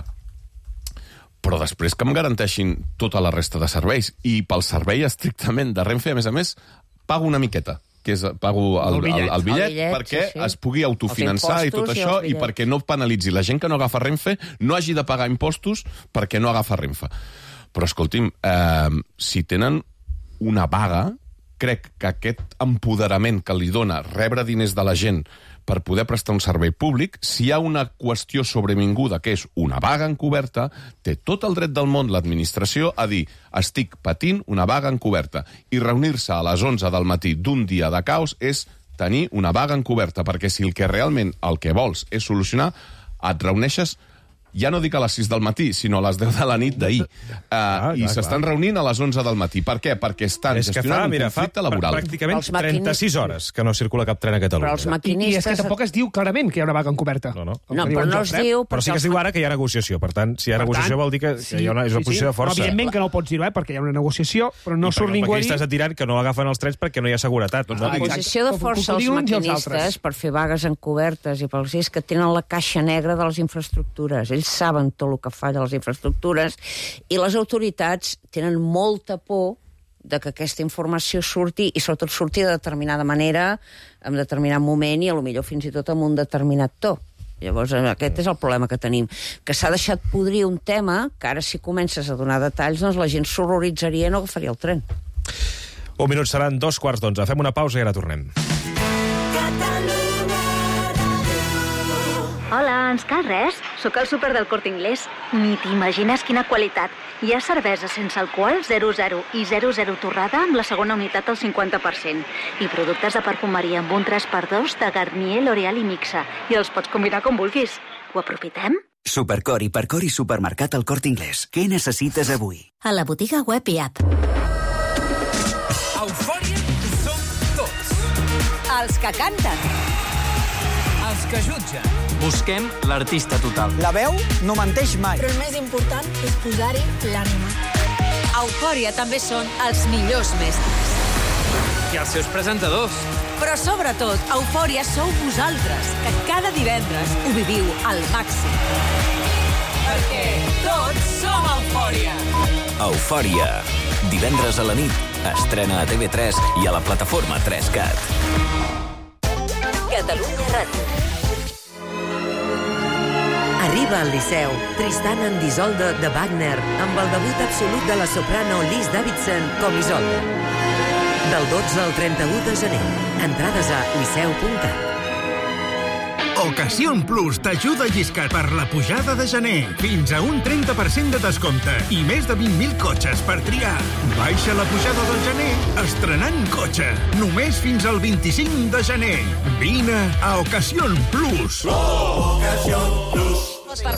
Però després que em garanteixin tota la resta de serveis. I pel servei estrictament de Renfe, a més a més, pago una miqueta que és, pago el, El bitllet. el, el bitllet, El bitllet, perquè sí, sí. es pugui autofinançar Els i tot impostos i això, els i bitllets. perquè no penalitzi la gent que no agafa Renfe, no hagi de pagar impostos perquè no agafa Renfe. Però, escolti'm, eh, si tenen una vaga, crec que aquest empoderament que li dona rebre diners de la gent per poder prestar un servei públic, si hi ha una qüestió sobrevinguda, que és una vaga encoberta, té tot el dret del món l'administració a dir estic patint una vaga encoberta. I reunir-se a les onze del matí d'un dia de caos és tenir una vaga encoberta, perquè si el que realment el que vols és solucionar, et reuneixes ja no dic a les sis del matí, sinó a les deu de la nit d'ahir. Uh, Ah, I clar, s'estan clar. reunint a les onze del matí. Per què? Perquè estan És que gestionant fa, un mira, fa conflicte laboral. pràcticament Els maquinistes- trenta-sis hores que no circula cap tren a Catalunya. Però els I, I és maquinistes... que tampoc es diu clarament que hi ha una vaga encoberta. No, no. El No, que però diuen no tots, es eh? diu... Però sí que perquè es diu els ara que hi ha negociació. Per tant, si hi ha Per negociació tant, vol dir que, que hi ha una, és una posició de força. No, evidentment que no ho pots dir, eh, perquè hi ha una negociació, però no I surt perquè ningú a els dir... maquinistes et diran que no agafen els trens perquè no hi ha seguretat. Doncs No? no, La posició de Exacte. força Ho als diuen uns i els maquinistes altres. per fer vagues encobertes i pels és que tenen la caixa negra de les infraestructures. Ells saben tot el que falla a les infraestructures i les autoritats tenen molta por de que aquesta informació surti i sobretot surti de determinada manera, en determinat moment i a lo millor fins i tot amb un determinat to. Llavors, aquest és el problema que tenim. Que s'ha deixat podrir un tema que ara si comences a donar detalls, doncs la gent s'horroritzaria i no agafaria el tren. Un minut seran dos quarts d'onze. Fem una pausa i ara tornem. Hola, ens cal res. Sóc al súper del Corte Inglés. Ni t'imagines quina qualitat. Hi ha cervesa sense alcohol, zero zero i zero zero torrada amb la segona unitat al cinquanta per cent. I productes de perfumeria amb un tres per dos de Garnier, L'Oreal i Mixa. I els pots combinar com vulguis. Ho aprofitem? Supercor, Hipercor i Supermercat al Corte Inglés. Què necessites avui? A la botiga web i app. Eufòria som tots. Els que canten. Els que jutgen. Busquem l'artista total. La veu no menteix mai. Però el més important és posar-hi l'ànima. Eufòria també són els millors mestres. I els seus presentadors. Però sobretot, Eufòria sou vosaltres, que cada divendres ho viviu al màxim. Perquè tots som Eufòria. Eufòria. Divendres a la nit. Estrena a T V tres i a la plataforma tres cat. Catalunya Ràdio. Arriba al Liceu Tristan and Isolde de Wagner amb el debut absolut de la soprano Liz Davidson com Isolde. Del dotze al trenta-u de gener. Entrades a liceu punt cat. Ocasión Plus t'ajuda a lliscar per la pujada de gener. Fins a un trenta per cent de descompte i més de vint mil cotxes per triar. Baixa la pujada del gener estrenant cotxe. Només fins al vint-i-cinc de gener. Vine a Ocasión Plus. Ocasión Plus.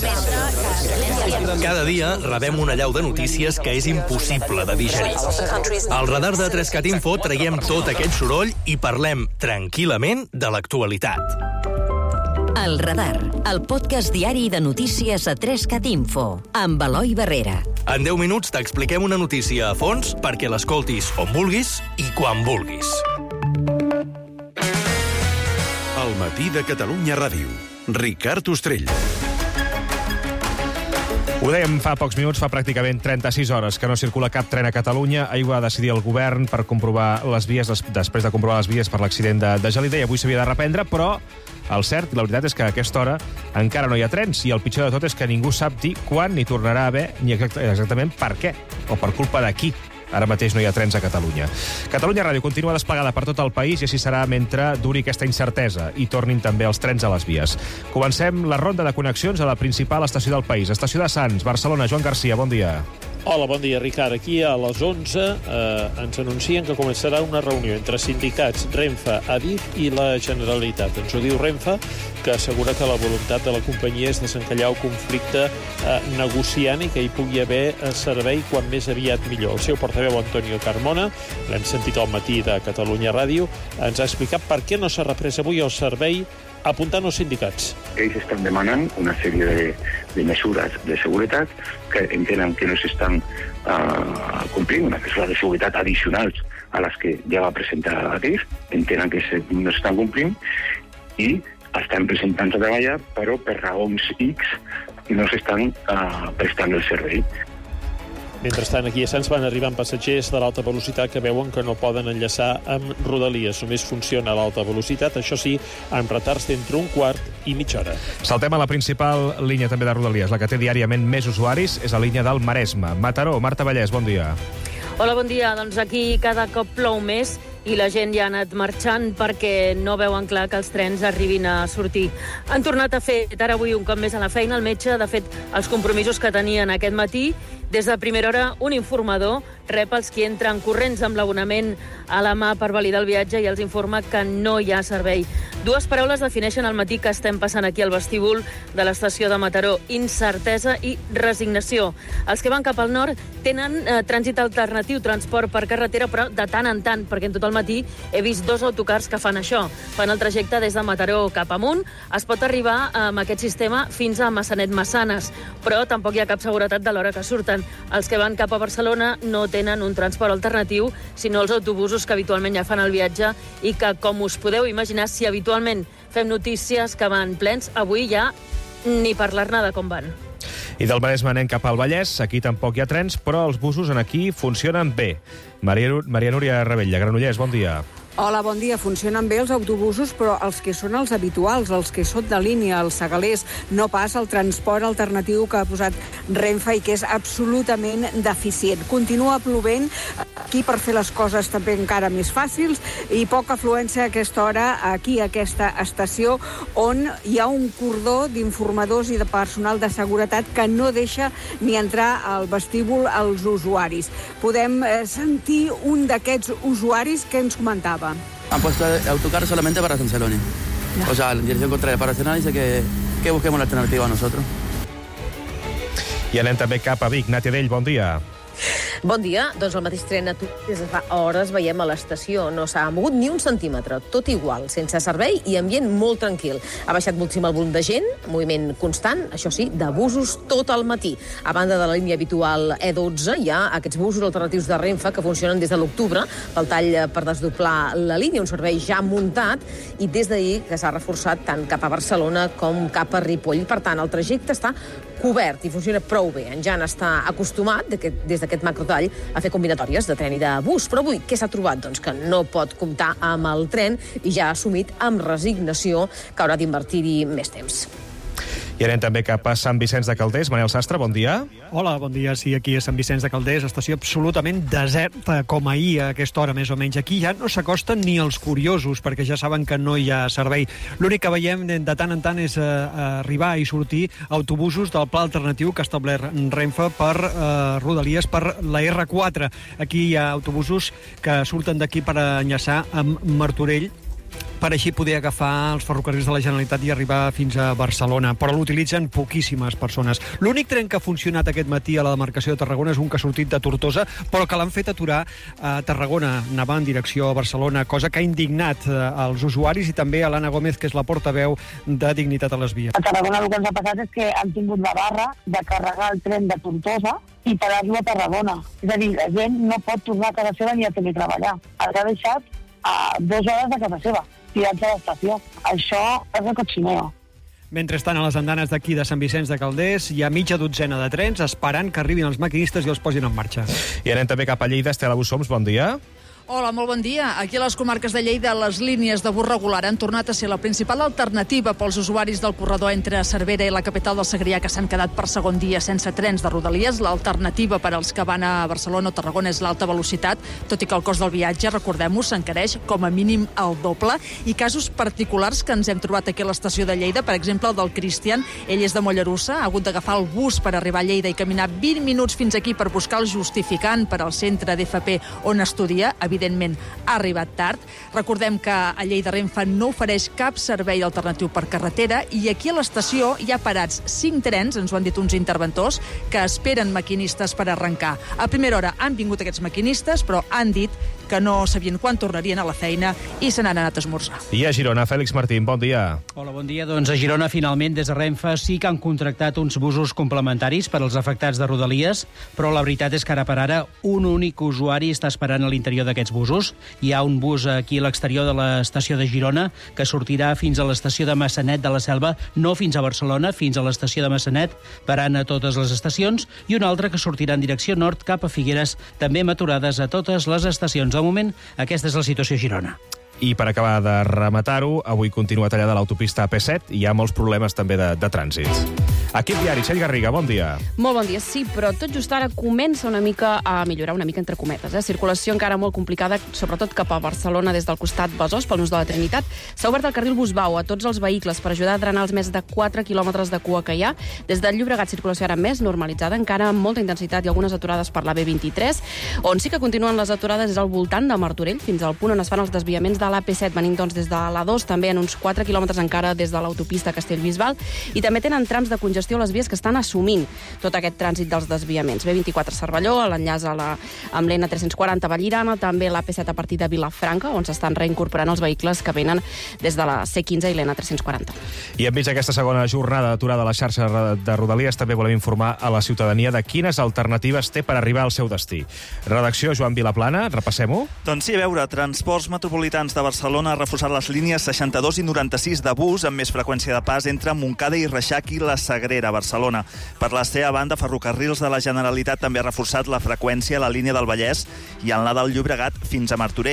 Cada dia rebem una allau de notícies que és impossible de digerir. Al radar de tres cat Info traiem tot aquest soroll i parlem tranquil·lament de l'actualitat. El Radar, el podcast diari de notícies a tres cat Info, amb Eloi Barrera. En deu minuts t'expliquem una notícia a fons perquè l'escoltis on vulguis i quan vulguis. El matí de Catalunya Ràdio. Ricard Ostrell. Ho dèiem fa pocs minuts, fa pràcticament trenta-sis hores que no circula cap tren a Catalunya. Ahir va decidir el govern per comprovar les vies, després de comprovar les vies per l'accident de, de Gelida, i avui s'havia de reprendre, però el cert i la veritat és que a aquesta hora encara no hi ha trens, i el pitjor de tot és que ningú sap dir quan ni tornarà a haver, ni exactament per què, o per culpa de qui. Ara mateix no hi ha trens a Catalunya. Catalunya Ràdio continua desplegada per tot el país i així serà mentre duri aquesta incertesa i tornin també els trens a les vies. Comencem la ronda de connexions a la principal estació del país, estació de Sants, Barcelona. Joan Garcia, bon dia. Hola, bon dia, Ricard. Aquí a les onze eh, ens anuncien que començarà una reunió entre sindicats, Renfe, Adif i la Generalitat. Ens ho diu Renfe, que assegura que la voluntat de la companyia és desencallar el conflicte eh, negociant i que hi pugui haver eh, servei quan més aviat millor. El seu portaveu, Antonio Carmona, l'hem sentit al matí de Catalunya Ràdio, ens ha explicat per què no s'ha reprès avui el servei apuntant els sindicats. Ells estan demanant una sèrie de, de mesures de seguretat que entenen que no s'estan uh, complint, una mesura de seguretat addicionals a les que ja va presentar Adif, entenen que se, no s'estan complint i estan presentant a treballar, però per raons X no s'estan uh, prestant el servei. Mentrestant, aquí a Sants van arribant passatgers de l'alta velocitat que veuen que no poden enllaçar amb Rodalies. Només funciona l'alta velocitat, això sí, amb retards d'entre un quart i mitja hora. Saltem a la principal línia també de Rodalies, la que té diàriament més usuaris, és la línia del Maresme. Mataró, Marta Vallès, bon dia. Hola, bon dia. Doncs aquí cada cop plou més i la gent ja ha anat marxant perquè no veuen clar que els trens arribin a sortir. Han tornat a fer ara avui un cop més a la feina el metge. De fet, els compromisos que tenien aquest matí, des de primera hora, un informador rep els qui entren corrents amb l'abonament a la mà per validar el viatge i els informa que no hi ha servei. Dues paraules defineixen el matí que estem passant aquí al vestíbul de l'estació de Mataró: incertesa i resignació. Els que van cap al nord tenen eh, trànsit alternatiu, transport per carretera, però de tant en tant, perquè en tot el matí he vist dos autocars que fan això. Fan el trajecte des de Mataró cap amunt. Es pot arribar amb aquest sistema fins a Massanet-Massanes, però tampoc hi ha cap seguretat de l'hora que surten. Els que van cap a Barcelona no tenen un transport alternatiu, sinó els autobusos que habitualment ja fan el viatge i que, com us podeu imaginar, si habitualment fem notícies que van plens, avui ja ni parlar-ne de com van. I del Maresme anem cap al Vallès. Aquí tampoc hi ha trens, però els busos en aquí funcionen bé. Maria, Maria Núria Rebella, Granollers, bon dia. Hola, bon dia. Funcionen bé els autobusos, però els que són els habituals, els que són de línia, els segalers, no pas el transport alternatiu que ha posat Renfe i que és absolutament deficient. Continua plovent aquí per fer les coses també encara més fàcils i poca afluència a aquesta hora aquí, a aquesta estació, on hi ha un cordó d'informadors i de personal de seguretat que no deixa ni entrar al vestíbul als usuaris. Podem eh, sentir un d'aquests usuaris que ens comentava. Han puesto el autocar solamente para Sanceloni. No. O sea, en dirección contraria para Arsenal, dice que, que busquemos la alternativa a nosotros. I anem també cap a Vic. Nàtia Dell, bon dia. Bon dia. Doncs el mateix tren aturat des de fa hores veiem a l'estació. No s'ha mogut ni un centímetre, tot igual, sense servei i ambient molt tranquil. Ha baixat moltíssim el volum de gent, moviment constant, això sí, de busos tot el matí. A banda de la línia habitual E dotze, hi ha aquests busos alternatius de Renfe que funcionen des de l'octubre pel tall per desdoblar la línia, un servei ja muntat i des d'ahir que s'ha reforçat tant cap a Barcelona com cap a Ripoll. Per tant, el trajecte està cobert i funciona prou bé. En Jan està acostumat des d'aquest macrotall a fer combinatòries de tren i de bus. Però avui què s'ha trobat? Doncs que no pot comptar amb el tren i ja ha assumit amb resignació que haurà d'invertir-hi més temps. I anem també cap a Sant Vicenç de Calders. Manel Sastre, bon dia. Hola, bon dia. Sí, aquí a Sant Vicenç de Calders, estació absolutament deserta, com ahir a aquesta hora, més o menys. Aquí ja no s'acosten ni els curiosos, perquè ja saben que no hi ha servei. L'únic que veiem de tant en tant és eh, arribar i sortir autobusos del pla alternatiu que ha establert Renfe per eh, Rodalies per la erre quatre. Aquí hi ha autobusos que surten d'aquí per enllaçar amb Martorell, per així poder agafar els ferrocarrils de la Generalitat i arribar fins a Barcelona, però l'utilitzen poquíssimes persones. L'únic tren que ha funcionat aquest matí a la demarcació de Tarragona és un que ha sortit de Tortosa, però que l'han fet aturar a Tarragona, anava en direcció a Barcelona, cosa que ha indignat als usuaris i també a l'Anna Gómez, que és la portaveu de Dignitat a les Vies. A Tarragona el que ens ha passat és que han tingut la barra de carregar el tren de Tortosa i parar-lo a Tarragona. És a dir, la gent no pot tornar a casa seva ni a teletreballar. Els ha deixat a dues hores de casa seva, tirats a l'estació. Això és el cotxineo. Mentrestant, a les andanes d'aquí de Sant Vicenç de Calders hi ha mitja dotzena de trens esperant que arribin els maquinistes i els posin en marxa. I anem també cap a Lleida. Estela Bussoms, bon dia. Hola, molt bon dia. Aquí a les comarques de Lleida, les línies de bus regular han tornat a ser la principal alternativa pels usuaris del corredor entre Cervera i la capital del Segrià, que s'han quedat per segon dia sense trens de Rodalies. L'alternativa per als que van a Barcelona o Tarragona és l'alta velocitat, tot i que el cost del viatge, recordem-ho, s'encareix com a mínim el doble. I casos particulars que ens hem trobat aquí a l'estació de Lleida, per exemple, el del Cristian. Ell és de Mollerussa, ha hagut d'agafar el bus per arribar a Lleida i caminar vint minuts fins aquí per buscar el justificant per al centre d'F P on estudia. Evidentment, ha arribat tard. Recordem que a Lleida Renfe no ofereix cap servei alternatiu per carretera i aquí a l'estació hi ha parats cinc trens, ens ho han dit uns interventors, que esperen maquinistes per arrencar. A primera hora han vingut aquests maquinistes, però han dit que no sabien quan tornarien a la feina i se n'han anat a esmorzar. I a Girona, Fèlix Martín, bon dia. Hola, bon dia. Doncs a Girona, finalment, des de Renfe sí que han contractat uns busos complementaris per als afectats de Rodalies, però la veritat és que ara per ara un únic usuari està esperant a l'interior d'aquests busos. Hi ha un bus aquí a l'exterior de l'estació de Girona que sortirà fins a l'estació de Massanet de la Selva, no fins a Barcelona, fins a l'estació de Massanet, parant a totes les estacions, i un altre que sortirà en direcció nord cap a Figueres, també amb aturades a totes les estacions. De moment, aquesta és la situació a Girona. I per acabar de rematar-ho, avui continua tallada l'autopista A P set i hi ha molts problemes també de, de trànsit. Equip diari, Txell Garriga, bon dia. Molt bon dia, sí, però tot just ara comença una mica a millorar, una mica entre cometes. Eh? Circulació encara molt complicada, sobretot cap a Barcelona des del costat Besòs, pel nus de la Trinitat. S'ha obert el carril Busbau a tots els vehicles per ajudar a drenar els més de quatre quilòmetres de cua que hi ha. Des del Llobregat, circulació ara més normalitzada, encara amb molta intensitat i algunes aturades per la B vint-i-tres. On sí que continuen les aturades és al voltant de Martorell, fins al punt on es fan els desviaments de l'A P set, venint doncs des de l'A dos, també en uns quatre quilòmetres encara des de l'autopista Castellbisbal, i també tenen trams de congestió a les vies que estan assumint tot aquest trànsit dels desviaments. B vint-i-quatre Cervelló, l'enllaç a la, amb l'N tres-cents quaranta Vallirana, també l'A P set a partir de Vilafranca, on s'estan reincorporant els vehicles que venen des de la C quinze i l'N tres-cents quaranta. I enmig d'aquesta segona jornada d'aturada a la xarxa de Rodalies, també volem informar a la ciutadania de quines alternatives té per arribar al seu destí. Redacció, Joan Vilaplana, repassem-ho? Doncs sí, a veure, Transports Metropolitans de Barcelona ha reforçat les línies seixanta-dos i noranta-sis de bus amb més freqüència de pas entre Montcada i Reixac i la Sagrera, Barcelona. Per la seva banda, Ferrocarrils de la Generalitat també ha reforçat la freqüència a la línia del Vallès i en la del Llobregat fins a Martorell.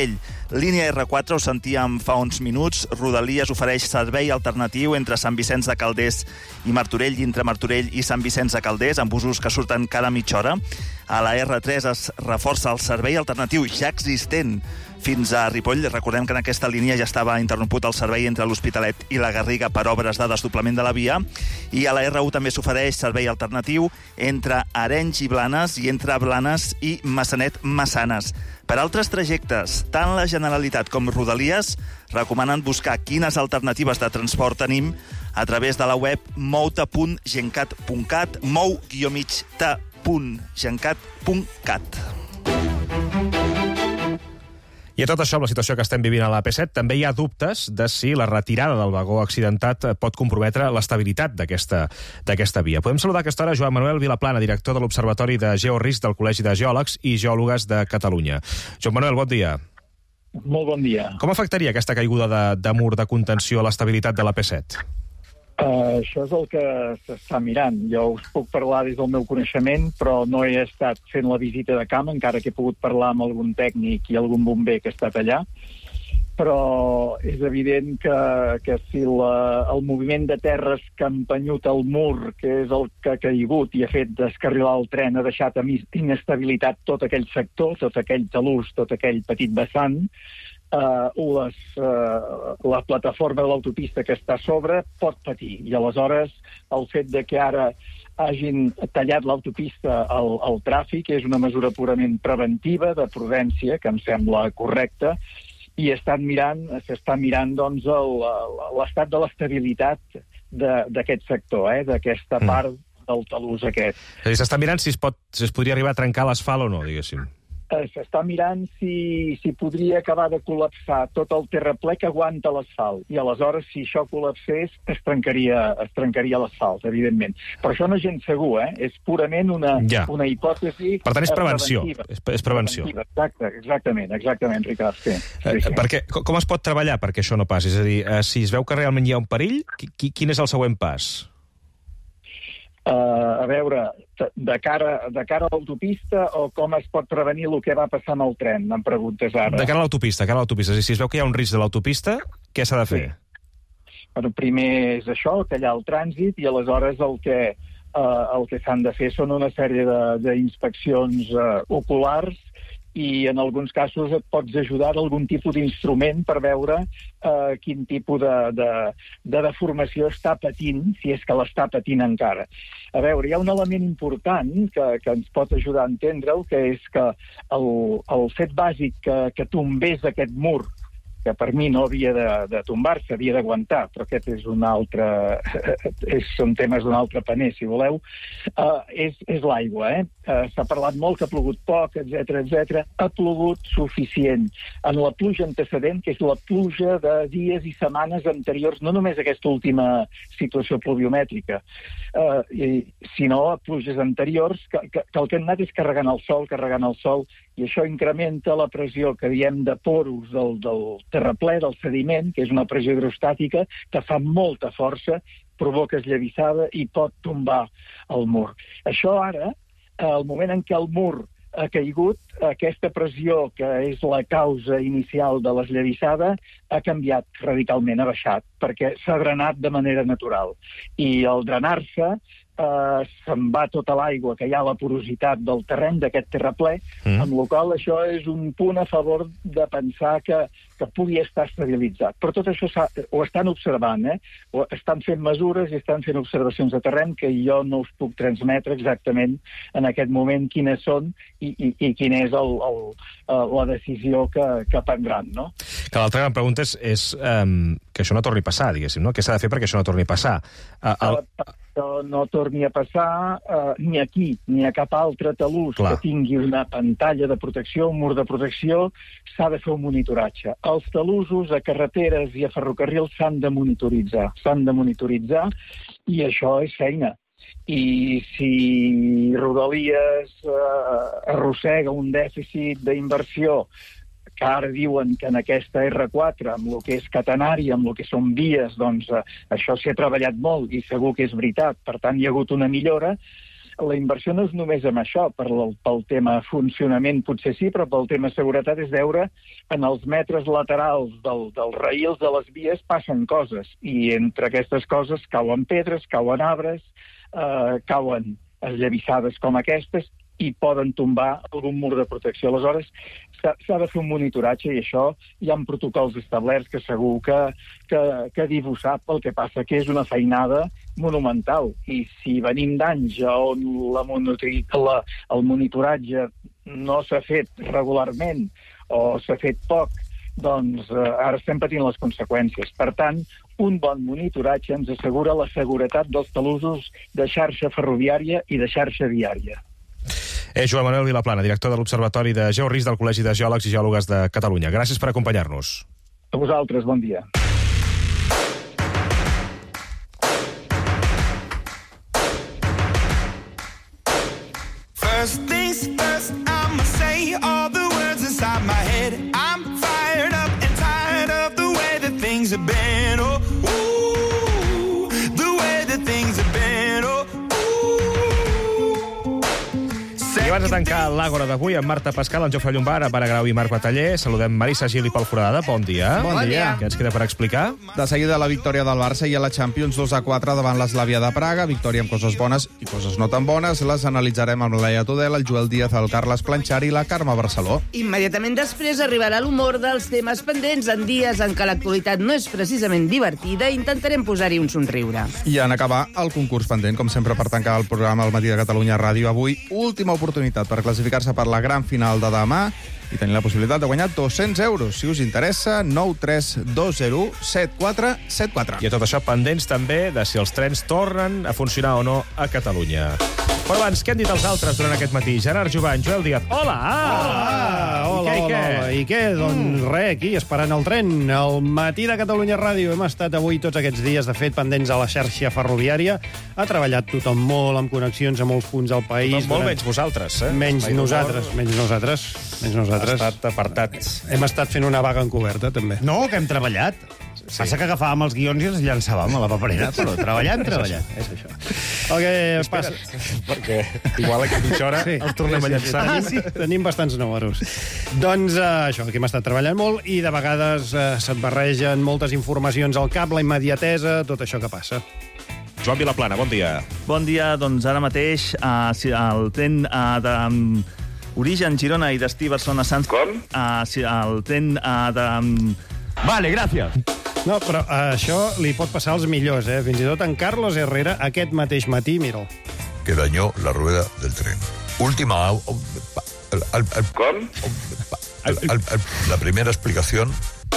Línia R quatre, ho sentíem fa uns minuts, Rodalies ofereix servei alternatiu entre Sant Vicenç de Calders i Martorell i entre Martorell i Sant Vicenç de Calders, amb busos que surten cada mitja hora. A la R tres es reforça el servei alternatiu ja existent fins a Ripoll. Recordem que en aquesta línia ja estava interromput el servei entre l'Hospitalet i la Garriga per obres de desdoblament de la via. I a la R u també s'ofereix servei alternatiu entre Arenys i Blanes i entre Blanes i Massanet-Massanes. Per altres trajectes, tant la Generalitat com Rodalies recomanen buscar quines alternatives de transport tenim a través de la web mouta punt gencat punt cat, mou guió mig ta punt gencat punt cat. I a tot això, amb la situació que estem vivint a la A P set, també hi ha dubtes de si la retirada del vagó accidentat pot comprometre l'estabilitat d'aquesta via. Podem saludar a aquesta hora Joan Manuel Vilaplana, director de l'Observatori de Georisc del Col·legi de Geòlegs i Geòlogues de Catalunya. Joan Manuel, bon dia. Molt bon dia. Com afectaria aquesta caiguda de, de mur de contenció a l'estabilitat de l'A P set? Uh, això és el que s'està mirant. Jo us puc parlar des del meu coneixement, però no he estat fent la visita de camp, encara que he pogut parlar amb algun tècnic i algun bomber que ha estat allà. Però és evident que, que si la, el moviment de terres que ha empenyut el mur, que és el que ha caigut i ha fet descarrilar el tren, ha deixat amb inestabilitat tot aquell sector, tot aquell talús, tot aquell petit vessant, Uh, les, uh, la plataforma de l'autopista que està a sobre pot patir. I aleshores el fet de que ara hagin tallat l'autopista al, al tràfic és una mesura purament preventiva, de prudència, que em sembla correcta, i estan mirant, s'està mirant doncs, l'estat de l'estabilitat d'aquest sector, eh, d'aquesta mm. part del talús aquest. És a dir, s'està mirant si es, pot, si es podria arribar a trencar l'asfalt o no, diguéssim. S'està mirant si, si podria acabar de col·lapsar tot el terraplè que aguanta l'asfalt. I aleshores, si això col·lapsés, es trencaria, es trencaria l'asfalt, evidentment. Però això no és gens segur, eh? És purament una, ja. una hipòtesi. Per tant, és prevenció. És, és prevenció. Exacte, exactament, exactament, Ricard. Sí, sí, sí. Perquè, com es pot treballar perquè això no passi? És a dir, si es veu que realment hi ha un perill, qui, quin és el següent pas? Uh, a veure, de cara, de cara a l'autopista o com es pot prevenir el que va passar amb el tren, em preguntes ara. De cara a l'autopista, de cara a l'autopista. Si es veu que hi ha un risc de l'autopista, què s'ha de fer? Sí. Bueno, primer és això, tallar el trànsit, i aleshores el que, uh, el que s'han de fer són una sèrie d'inspeccions uh, oculars, i en alguns casos et pots ajudar a algun tipus d'instrument per veure eh, quin tipus de, de, de deformació està patint, si és que l'està patint encara. A veure, hi ha un element important que, que ens pot ajudar a entendre'l, que és que el, el fet bàsic que, que tombés aquest mur, que per mi no havia de, de tombar-se, havia d'aguantar, però aquest és un altre... és, són temes d'un altre paner, si voleu, uh, és, és l'aigua, eh? Uh, s'ha parlat molt que ha plogut poc, etcètera, etcètera. Ha plogut suficient. En la pluja antecedent, que és la pluja de dies i setmanes anteriors, no només aquesta última situació pluviomètrica, uh, i, sinó pluges anteriors, que, que, que el que han anat és carregant el sol, carregant el sol, i això incrementa la pressió que diem de poros del, del terraplè, del sediment, que és una pressió hidrostàtica que fa molta força, provoca esllavissada i pot tombar el mur. Això ara, al moment en què el mur ha caigut, aquesta pressió, que és la causa inicial de l'esllavissada, ha canviat radicalment, ha baixat, perquè s'ha drenat de manera natural. I al drenar-se, Uh, se'n va tota l'aigua que hi ha a la porositat del terreny d'aquest terraplè, mm. amb la qual això és un punt a favor de pensar que, que pugui estar estabilitzat. Però tot això ho estan observant, eh? Ho estan fent mesures i estan fent observacions de terreny que jo no us puc transmetre exactament en aquest moment quines són i, i, i quina és el, el, la decisió que, que prendran, no? Que l'altra gran pregunta és, és um, que això no torni a passar, diguéssim, no? Què s'ha de fer perquè això no torni a passar? Uh, el... No, no torni a passar eh, ni aquí, ni a cap altre talús Clar. que tingui una pantalla de protecció, un mur de protecció, s'ha de fer un monitoratge. Els talusos a carreteres i a ferrocarrils s'han de monitoritzar, s'han de monitoritzar, i això és feina. I si Rodalies eh, arrossega un dèficit d'inversió, que ara diuen que en aquesta R quatre, amb el que és catenari, amb el que són vies, doncs eh, això s'hi ha treballat molt i segur que és veritat, per tant hi ha hagut una millora, la inversió no és només amb això, per l- pel tema funcionament potser sí, però pel tema seguretat és veure en els metres laterals del, dels raïls de les vies passen coses, i entre aquestes coses cauen pedres, cauen arbres, eh, cauen esllavissades com aquestes, i poden tombar algun mur de protecció. Aleshores, s'ha, s'ha de fer un monitoratge, i això hi ha protocols establerts que segur que, que, que Adif ho sap. El que passa que és una feinada monumental, i si venim d'anys on la monitri, la, el monitoratge no s'ha fet regularment o s'ha fet poc, doncs eh, ara estem patint les conseqüències. Per tant, un bon monitoratge ens assegura la seguretat dels talussos de xarxa ferroviària i de xarxa viària. És Joan Manuel Vilaplana, director de l'Observatori de Georisc del Col·legi de Geòlegs i Geòlogues de Catalunya. Gràcies per acompanyar-nos. A vosaltres, bon dia. First things first, I'ma say all the words inside my head. I'm fired up and tired of the way that things have been. Oh, ooh, the way that things have been. Oh, I abans de tancar l'Àgora d'avui, amb Marta Pascal, en Jofre Llombard, en Pere Grau i Marc Bataller, saludem Marisa Gil i Pol Foradada. Bon dia. Bon dia. Què ens queda per explicar? De seguida la victòria del Barça i a la Champions dos a quatre davant l'Eslàvia de Praga. Victòria amb coses bones i coses no tan bones. Les analitzarem amb la Leia Tudel, el Joel Díaz, el Carles Planchar i la Carme Barceló. Immediatament després arribarà l'humor dels temes pendents. En dies en què l'actualitat no és precisament divertida, intentarem posar-hi un somriure. I en acabar, el concurs pendent, com sempre, per tancar el programa al Matí de Catalunya Ràdio. Avui, última oportunitat per classificar-se per la gran final de demà i tenir la possibilitat de guanyar dos-cents euros. Si us interessa, nou tres dos zero set quatre set quatre. I a tot això pendents també de si els trens tornen a funcionar o no a Catalunya. Però abans, què han dit els altres durant aquest matí? Gerard Jovany, Joel Díaz. Hola! Hola! Hola, I què, i què? hola, I què? Doncs res, aquí, esperant el tren. Al Matí de Catalunya Ràdio hem estat avui tots aquests dies, de fet, pendents a la xarxa ferroviària. Ha treballat tothom molt, amb connexions a molts punts del país. Tothom molt, menys vosaltres, eh? Menys Espai nosaltres, menys nosaltres. Menys nosaltres. Ha estat apartat. Hem estat fent una vaga encoberta, també. No, que hem treballat. Sí. Passa que agafàvem els guions i els llançàvem a la paperera, però treballant, treballant. És això. El que passa... Perquè igual aquí a mitja hora sí, els tornem a llançar. Ah, sí, tenim bastants números. Doncs uh, això, que hem estat treballant molt i de vegades uh, se't barregen moltes informacions al cap, la immediatesa, tot això que passa. Joan Vilaplana, bon dia. Bon dia, doncs ara mateix uh, el tren uh, de... Um, origen Girona i destí Barcelona Sants. Com? Uh, el tren uh, de... Um... Vale, gràcies. No, però uh, això li pot passar als millors, eh? Fins i tot en Carlos Herrera, aquest mateix matí, mira'l. Que dañó la rueda del tren. Última... El, el, el, ¿Con? El, el, el, la primera explicación...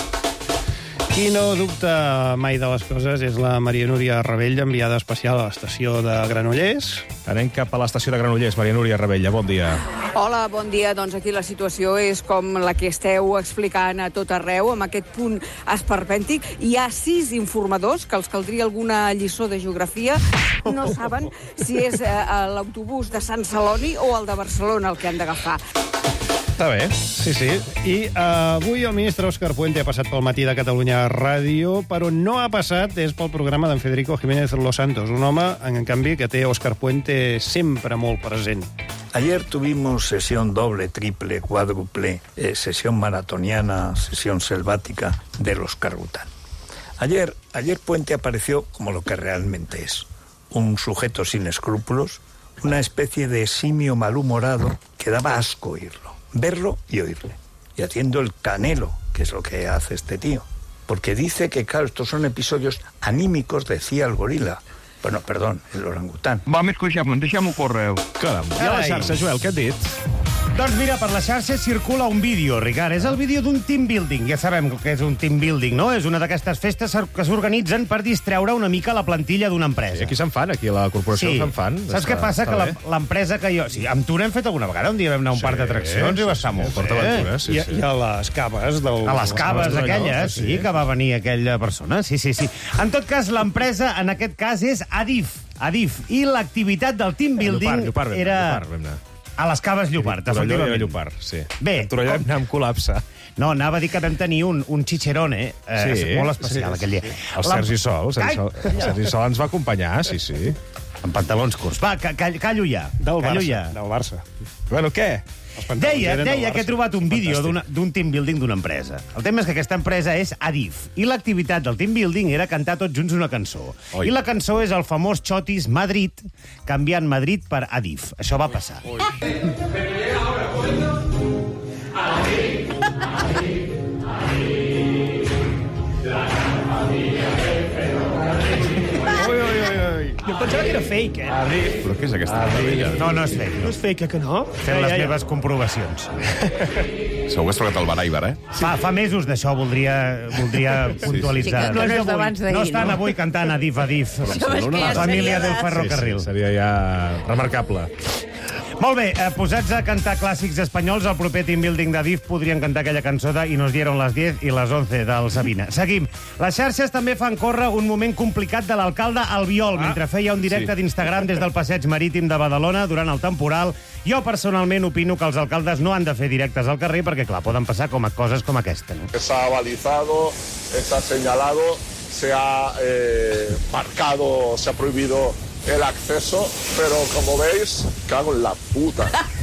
Qui no dubta mai de les coses és la Maria Núria Ravella, enviada especial a l'estació de Granollers. Anem cap a l'estació de Granollers. Maria Núria Ravella, bon dia. Hola, bon dia. Doncs aquí la situació és com la que esteu explicant a tot arreu, amb aquest punt esperpèntic. Hi ha sis informadors, que els caldria alguna lliçó de geografia. No saben si és eh, l'autobús de Sant Celoni o el de Barcelona el que han d'agafar. Està bé, sí, sí. I uh, avui el ministre Òscar Puente ha passat pel Matí de Catalunya Ràdio, però no ha passat és pel programa d'en Federico Jiménez Los Santos, un home, en canvi, que té Òscar Puente sempre molt present. Ayer tuvimos sesión doble, triple, cuádruple, eh, sesión maratoniana, sesión selvática de los Cargután. Ayer, ayer Puente apareció como lo que realmente es, un sujeto sin escrúpulos, una especie de simio malhumorado que daba asco oírlo. Verlo y oírle. Y haciendo el canelo, que es lo que hace este tío. Porque dice que, claro, estos son episodios anímicos, decía el gorila. Bueno, perdón, el orangután. Va, més coneixem, deixem un correu. Caram. I a la xarxa, Joel, què has dit? Doncs mira, per la xarxa circula un vídeo, Ricard. És el vídeo d'un team building. Ja sabem que és un team building, no? És una d'aquestes festes que s'organitzen per distreure una mica la plantilla d'una empresa. I aquí se'n fan, aquí a la corporació sí. se'n fan. Saps què passa? Que l'empresa que jo... Sí, amb tu n'hem fet alguna vegada. Un dia vam anar a un sí, parc d'atraccions sí, i va estar sí, molt sí, bé. Sí, sí. I, I a les caves del... A les caves aquelles, sí, que va venir aquella persona. Sí, sí, sí. En tot cas, l'empresa, en aquest cas, és Adif. Adif. I l'activitat del team building Llopart, Llopart, era... Llopart, vam anar. A les caves Llopart, efectivament. A Llopart, sí. Bé, en Torelló vam anar amb col·lapse. No, anava a dir que vam tenir un, un xitxerone eh, sí, molt especial sí, aquell dia. Sí. El Sergi Sol, Sergi Sol, Sergi Sol ens va acompanyar, sí, sí. amb pantalons curts. Va, ca ca callo ja. Del callo Barça, ja. del Barça. Bueno, què? Deia, deia que he trobat un vídeo d'un team building d'una empresa. El tema és que aquesta empresa és Adif, i l'activitat del team building era cantar tots junts una cançó. Oi. I la cançó és el famós Chotis Madrid, canviant Madrid per Adif. Això va passar. Ui. Jo pensava que era fake, eh? Adif. Però què és aquesta meravella? No, no és fake. No és fake, que no? Fent les meves comprovacions. Segur que has trucat al Baraibar, eh? Fa, fa mesos d'això, voldria, voldria puntualitzar. Sí, que no és d'abans d'ahir, no estan no? avui cantant Adif, Adif. Això és que ja Família seria del de- ferrocarril. Sí, sí, seria ja remarcable. Molt bé, eh, posats a cantar clàssics espanyols, el proper team building d'Adif podrien cantar aquella cançó de I nos dieron las diez i las once del Sabina. Seguim. Les xarxes també fan córrer un moment complicat de l'alcalde Albiol, ah, mentre feia un directe sí. d'Instagram des del passeig marítim de Badalona durant el temporal. Jo personalment opino que els alcaldes no han de fer directes al carrer perquè, clar, poden passar com a coses com aquesta. No? Está balizado, está señalado, se ha eh, marcado, se ha prohibido el acceso, pero como veis, cago en la puta.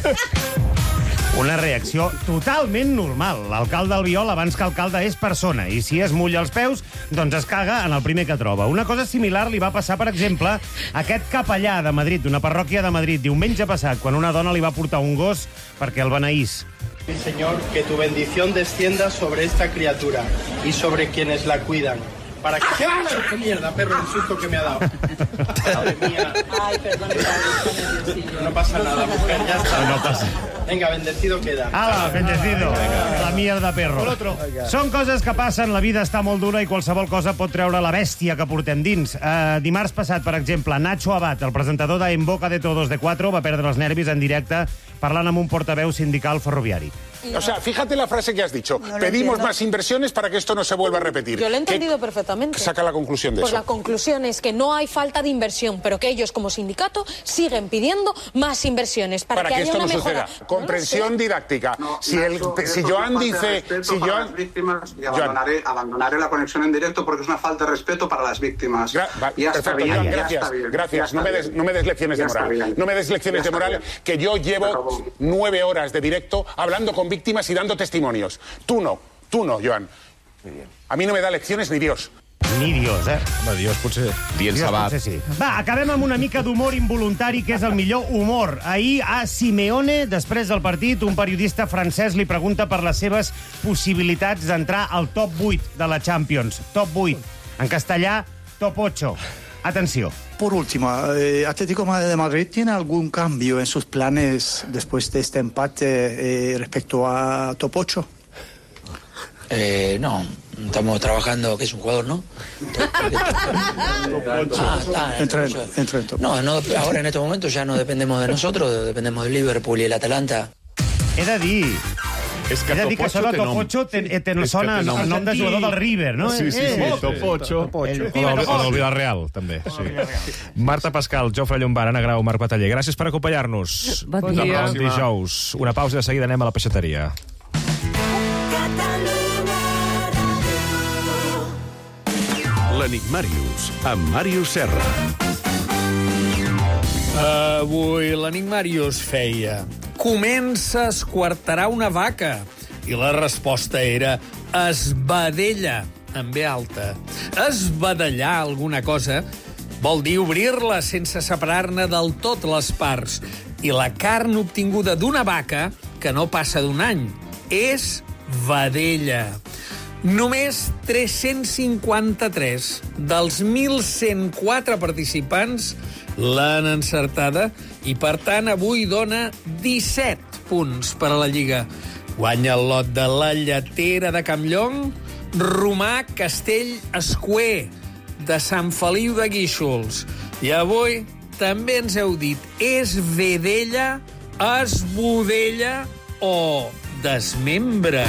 Una reacció totalment normal. L'alcalde Albiol, abans que alcalde, és persona, i si es mulla els peus, doncs es caga en el primer que troba. Una cosa similar li va passar, per exemple, a aquest capellà de Madrid, d'una parròquia de Madrid, diumenge passat, quan una dona li va portar un gos perquè el beneís. Señor, que tu bendición descienda sobre esta criatura y sobre quienes la cuidan. Para que... ¡Qué mierda, perro! El susto que me ha dado. Madre mía. Ay, perdón. No pasa nada, mujer, ya está. No, no pasa. Venga, bendecido queda. Ala, bendecido. La mierda, perro. Són coses que passen, la vida està molt dura i qualsevol cosa pot treure la bèstia que portem dins. Uh, dimarts passat, per exemple, Nacho Abad, el presentador de En Boca de Todos de Cuatro, va perdre els nervis en directe parlant amb un portaveu sindical ferroviari. O sea, fíjate la frase que has dicho. No Pedimos entiendo. más inversiones para que esto no se vuelva a repetir. Yo lo he entendido ¿Qué perfectamente. saca la conclusión de Pues eso? la conclusión es que no hay falta de inversión, pero que ellos como sindicato siguen pidiendo más inversiones para, Para que, que haya esto una no mejora. suceda. Comprensión didáctica. si, el, Nacho, si eso es Joan una falta de dice... respeto Si para Joan... las víctimas y abandonaré, abandonaré la conexión en directo porque es una falta de respeto para las víctimas. Gra va, ya está perfecto, bien, Joan, ya gracias. está bien, gracias. ya No me, está des, bien. no me des lecciones Ya de está moral. bien. No me des lecciones Ya de está moral, bien. que yo llevo Pero- nueve horas de directo hablando con víctimas y dando testimonios. Tú no, tú no, Joan. A mí no me da lecciones ni Dios. Ni Dios, eh? Home, Dios potser... Dios potser sí. Va, acabem amb una mica d'humor involuntari, que és el millor humor. Ahir, a Simeone, després del partit, un periodista francès li pregunta per les seves possibilitats d'entrar al top vuit de la Champions. Top vuit. En castellà, top ocho. Atenció. Por último, eh, Atlético de Madrid tiene algún cambio en sus planes después de este empate eh, respecto a top ocho? Eh, no, estamos trabajando, que es un jugador, ¿no? Ah, está, Entra, entonces- entra en top. No, no, ahora en estos momentos ya no dependemos de nosotros, dependemos del Liverpool y el Atalanta. He de dir... És que He de dir que Top això de ocho té Top nom. ocho te, te, te És que sona té nom. el nom de jugador del River, no? Sí, sí, sí, Eh, Top ocho. O del, o del Villarreal, també. Sí. Marta Pascal, Jofre Llombard, Anna Grau, Marc Bataller, gràcies per acompanyar-nos. Bon dia. El dijous. Una pausa i de seguida anem a la peixateria. L'Enigmàrius, amb Màrius Serra. Avui l'Enigmàrius feia: comença a esquarterar una vaca. I la resposta era esvedella, amb B alta. Esvedellar alguna cosa vol dir obrir-la sense separar-ne del tot les parts. I la carn obtinguda d'una vaca, que no passa d'un any, és vedella. Només tres-cents cinquanta-tres dels mil cent quatre participants l'han encertada i, per tant, avui dona disset punts per a la Lliga. Guanya el lot de la Lletera de Campllong, Romà Castell Escuer, de Sant Feliu de Guíxols. I avui també ens heu dit és vedella, esbudella o desmembre.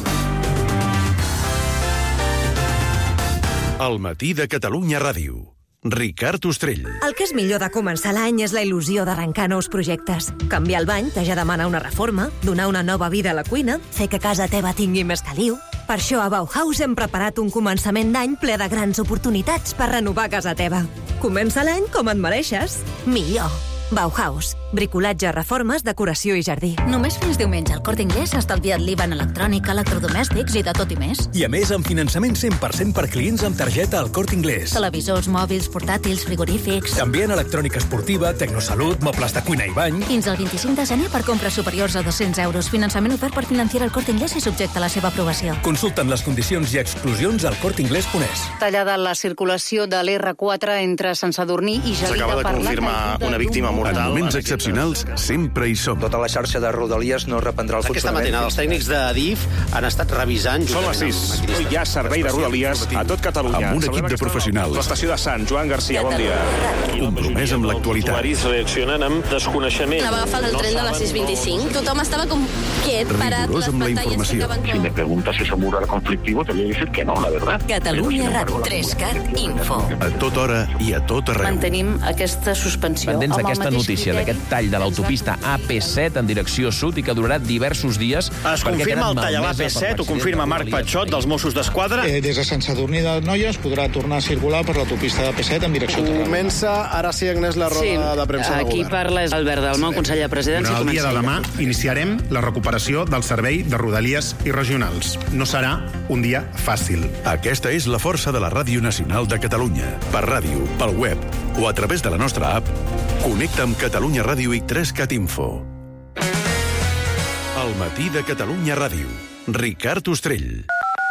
El matí de Catalunya Ràdio. Ricard Ostrell. El que és millor de començar l'any és la il·lusió d'arrencar nous projectes. Canviar el bany, que ja demana una reforma, donar una nova vida a la cuina, fer que casa teva tingui més caliu. Per això a Bauhaus hem preparat un començament d'any ple de grans oportunitats per renovar casa teva. Comença l'any com et mereixes. Millor. Bauhaus. Bricolatge, reformes, decoració i jardí. Només fins diumenge al Corte Inglés ha estalviat l'I V A en electrònica, electrodomèstics i de tot i més. I a més, amb finançament cent per cent per clients amb targeta al Corte Inglés. Televisors, mòbils, portàtils, frigorífics... També en electrònica esportiva, tecnosalut, mobles de cuina i bany... Fins al vint-i-cinc de gener per compres superiors a dos-cents euros. Finançament ofert per Financiera al Corte Inglés i subjecte a la seva aprovació. Consulten les condicions i exclusions al corteinglés punt es. Tallada la circulació de l'R quatre entre Sant Sadurní i Gelida. S'acaba de confirmar una víctima mortal. En moments excepcionals, sempre hi som. Tota la xarxa de Rodalies no reprendrà el funcionament. Aquesta matinada els tècnics d'Adif han estat revisant... Són les sis. Hi ha servei de Rodalies a tot Catalunya. Amb un equip de professionals. L'estació de Sant, Joan Garcia, bon dia. Compromès amb l'actualitat. Els usuaris reaccionen amb desconeixement. La va agafar el tren de les sis vint-i-cinc. Tothom estava com quiet, parat. Rigorós amb la informació. Si me preguntas si es un mural conflictivo, te voy a decir que no, la verdad. Catalunya Ràdio. tres cat Info. A tota hora i a tot arreu. Mantenim aquesta suspensió. Pendents d'aquesta notícia, d'aquest tall de l'autopista A P set en direcció sud i que durarà diversos dies. Es confirma el tall a l'A P set, ho confirma Marc Patxot dels Mossos d'Esquadra. Eh, des de Sant Sadurní de Noies podrà tornar a circular per l'autopista de A P set en direcció Tarragona. Comença, ara sí, Agnès, la roda sí, de premsa de aquí govern. parla és Albert Dalmau, conseller de Presidència. El dia de demà iniciarem la recuperació del servei de Rodalies i regionals. No serà un dia fàcil. Aquesta és la força de la Ràdio Nacional de Catalunya. Per ràdio, pel web o a través de la nostra app, connecta amb Catalunya Ràdio i tres cat Info. El matí de Catalunya Ràdio. Ricard Ostrell.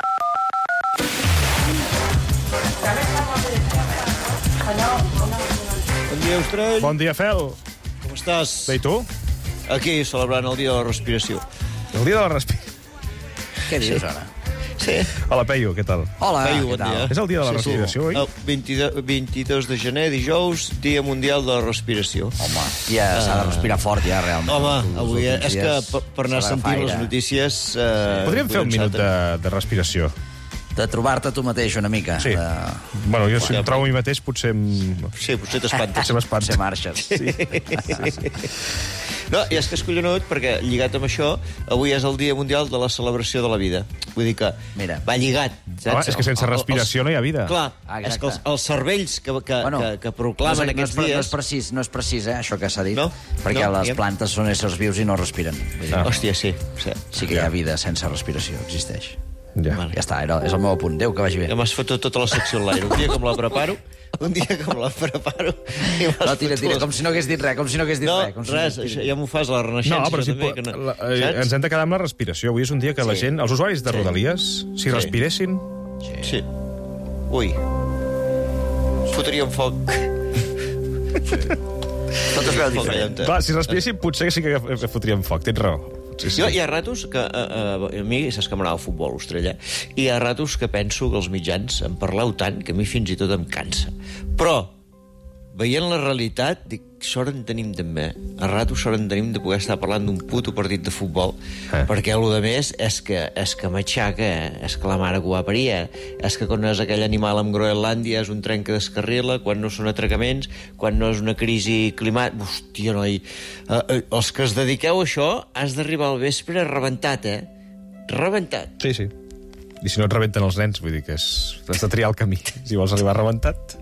Bon dia, Ostrell. Bon dia, Fel. Com estàs? Bé, i tu? Aquí, celebrant el dia de la respiració. El dia de la respiració? Què dius, ara? Sí. Hola, Peyu, què tal? Hola, Peyu, bon dia. És el dia de la sí, respiració, oi? El vint-i-dos, vint-i-dos de gener, dijous, Dia Mundial de la Respiració. Home, ja s'ha de respirar fort, ja, realment. Home, avui, eh, és que per, per anar sentint les notícies... Eh, Podríem fer un minut de, de respiració. De trobar-te tu mateix una mica. Sí. De... Bueno, jo si em trobo a mi mateix potser... Em... Sí, potser t'espantes. Potser m'espantes. Potser marxes. Sí. sí, sí. No, i és que és collonut, perquè lligat amb això, avui és el Dia Mundial de la Celebració de la Vida. Vull dir que Mira. va lligat. Saps? Home, és que sense respiració no hi ha vida. Clar, ah, és que els, els cervells que, que, bueno, que, que proclamen no és, aquests no és, dies... No és precís, no és precís, eh, això que s'ha dit. No? Perquè no? les plantes són éssers vius i no respiren. Ah. Hòstia, sí. Sí, sí que hi ha vida sense respiració, existeix. Ja, vale. Ja està, era, és el meu apunt. Adéu, que vagi bé. Ja m'has fotut tota la secció en l'aire. Un dia com la preparo, un dia com la preparo... No, tira, tira, com si no hagués dit res, com si no hagués dit no, res. Com si res, no això ja m'ho fas, la Renaixença. No, però si també, po... que no... la, eh, ens hem de quedar amb la respiració. Avui és un dia que sí. la gent, els usuaris de Rodalies, si sí. respiressin... Sí. sí. Ui. Fotríem foc. Sí. Tot es veu diferent. Clar, si respiressin potser sí que fotríem foc, tens raó. Sí, sí. Jo, hi ha ratos que... A, a, a mi, saps que m'agrada el futbol, Ostrella, i hi ha ratos que penso que els mitjans en parleu tant que a mi fins i tot em cansa. Però, veient la realitat, dic, sort en tenim també. A ratos sort en tenim de poder estar parlant d'un puto partit de futbol, eh. perquè el de més és que, és que m'aixaca, és que la mare que ho va parir, és que quan no és aquell animal amb Groenlàndia és un tren que descarrila, quan no són atracaments, quan no és una crisi climàtica... Hòstia, noi, eh, eh, els que es dediqueu a això has d'arribar al vespre rebentat, eh? Rebentat. Sí, sí. I si no et rebenten els nens, vull dir que és... has de triar el camí, si vols arribar rebentat...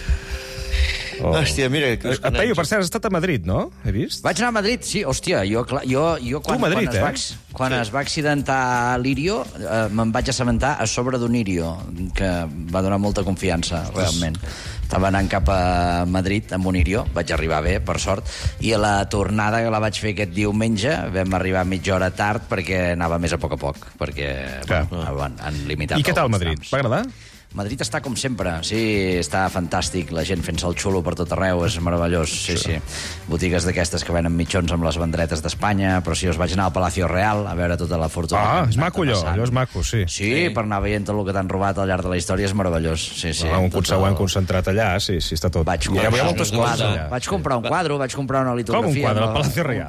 Oh. Hòstia, mira... Que uh, Peyu, per cert, has estat a Madrid, no? He vist? Vaig anar a Madrid, sí. Hòstia, jo, jo, jo quan, tu, Madrid, quan, es va, eh? quan sí. es va accidentar l'Irio, eh, me'n vaig assabentar a sobre d'un Irio, que va donar molta confiança, realment. Estava anant cap a Madrid amb un Irio, vaig arribar bé, per sort, i a la tornada que la vaig fer aquest diumenge vam arribar mitja hora tard perquè anava més a poc a poc, perquè bueno, han, han limitat... I què tal Madrid? Va agradar? Madrid està com sempre, sí, està fantàstic, la gent fent-se el xulo per tot arreu, és meravellós, sí, sí. sí. Botigues d'aquestes que venen mitjons amb les bandretes d'Espanya, però si us vaig anar al Palacio Real a veure tota la fortuna... Ah, és maco allò, allò és maco, sí. Sí, sí, per anar veient tot el que t'han robat al llarg de la història és meravellós, sí, sí. Ah, un consegüent el... concentrat allà, sí, sí, està tot. Vaig comprar, hi ha moltes coses allà. Vaig comprar un quadre, vaig comprar una litografia... Com un quadre, al Palacio Real?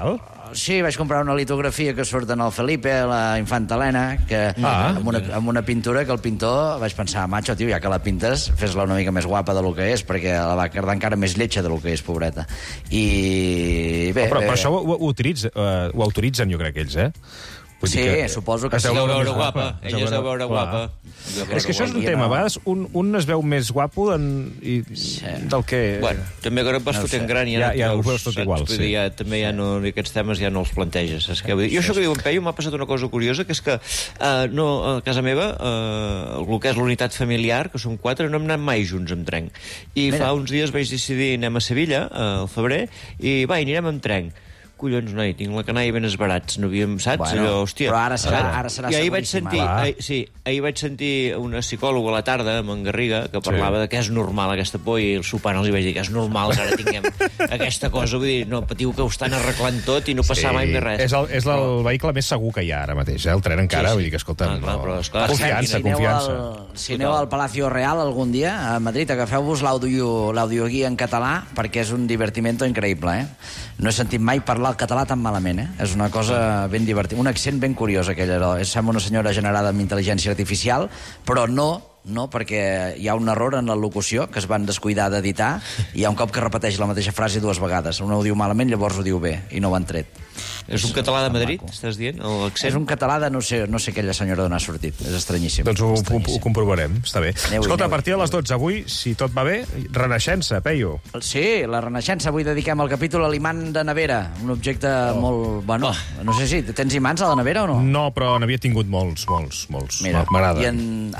sí, vaig comprar una litografia que surt en el Felipe, la infanta Helena, que, Ah. amb, una, amb una pintura que el pintor vaig pensar, macho, tio, ja que la pintes, fes-la una mica més guapa del que és, perquè la va quedar encara més lletja del que és, pobreta. I bé... Però, però bé, això ho, ho, utilitza, uh, ho autoritzen, jo crec, ells, eh? Vull Sí, dir suposo que es sí. deu Es deu veure més guapa. Ella es deu veure Clar. guapa. És que això és un tema. A vegades un, un es veu més guapo en, i, del que... Bueno, també que ara et vas No ho fotent sé. gran i Ja- ja, ja no ho et veus tot igual, Vull sí. dir, ja, també ja no, aquests temes ja no els planteges, saps què vull dir? Jo això que diu en Peyu m'ha passat una cosa curiosa, que és que uh, no, a casa meva, uh, el que és l'unitat familiar, que som quatre, no hem anat mai junts amb tren. I Mira. fa uns dies vaig decidir anem a Sevilla, uh, al febrer, i va, i anirem amb tren. Collons, noi, tinc la canalla ben esbarats. No havíem, saps? Bueno, Allò, hòstia. però ara serà- ara serà I ahir vaig seguríssim, sentir, ara. ahir, sí, ahir vaig sentir una psicòloga a la tarda, amb en Garriga, que parlava Sí. de que és normal aquesta por, i el sopar els hi vaig dir que és normal que ara tinguem aquesta cosa. Vull dir, no patiu que ho estan arreglant tot i no passar mai més res. És el, és el vehicle més segur que hi ha ara mateix, eh? El tren encara, Sí, sí. vull dir que, escolta, Ah, clar, no... però, esclar, confiança, si aneu confiança. Al, si aneu al Palacio Real algun dia, a Madrid, agafeu-vos l'audio- l'audioguia en català, perquè és un divertimento increïble, eh? No he sentit mai parlar el català tan malament, eh? És una cosa ben divertida. Un accent ben curiós, aquell. Sembla una senyora generada amb intel·ligència artificial, però no, no, perquè hi ha un error en la locució que es van descuidar d'editar i hi ha un cop que repeteix la mateixa frase dues vegades. Una ho diu malament, llavors ho diu bé, i no ho han tret. És un català de Madrid, estàs dient? És un català de no sé, no sé aquella senyora d'on ha sortit. És estranyíssim. Doncs ho, ho, ho comprovarem, està bé. Aneu-hi, Escolta, a aneu-hi. partir de les dotze avui, si tot va bé, Renaixença, Peyu. Sí, la Renaixença. Avui dediquem el capítol a l'imant de nevera. Un objecte oh. molt... Bueno, oh. no sé si tens imants a la nevera o no? No, però n'havia tingut molts, molts, molts. Mira, M'agrada. i en,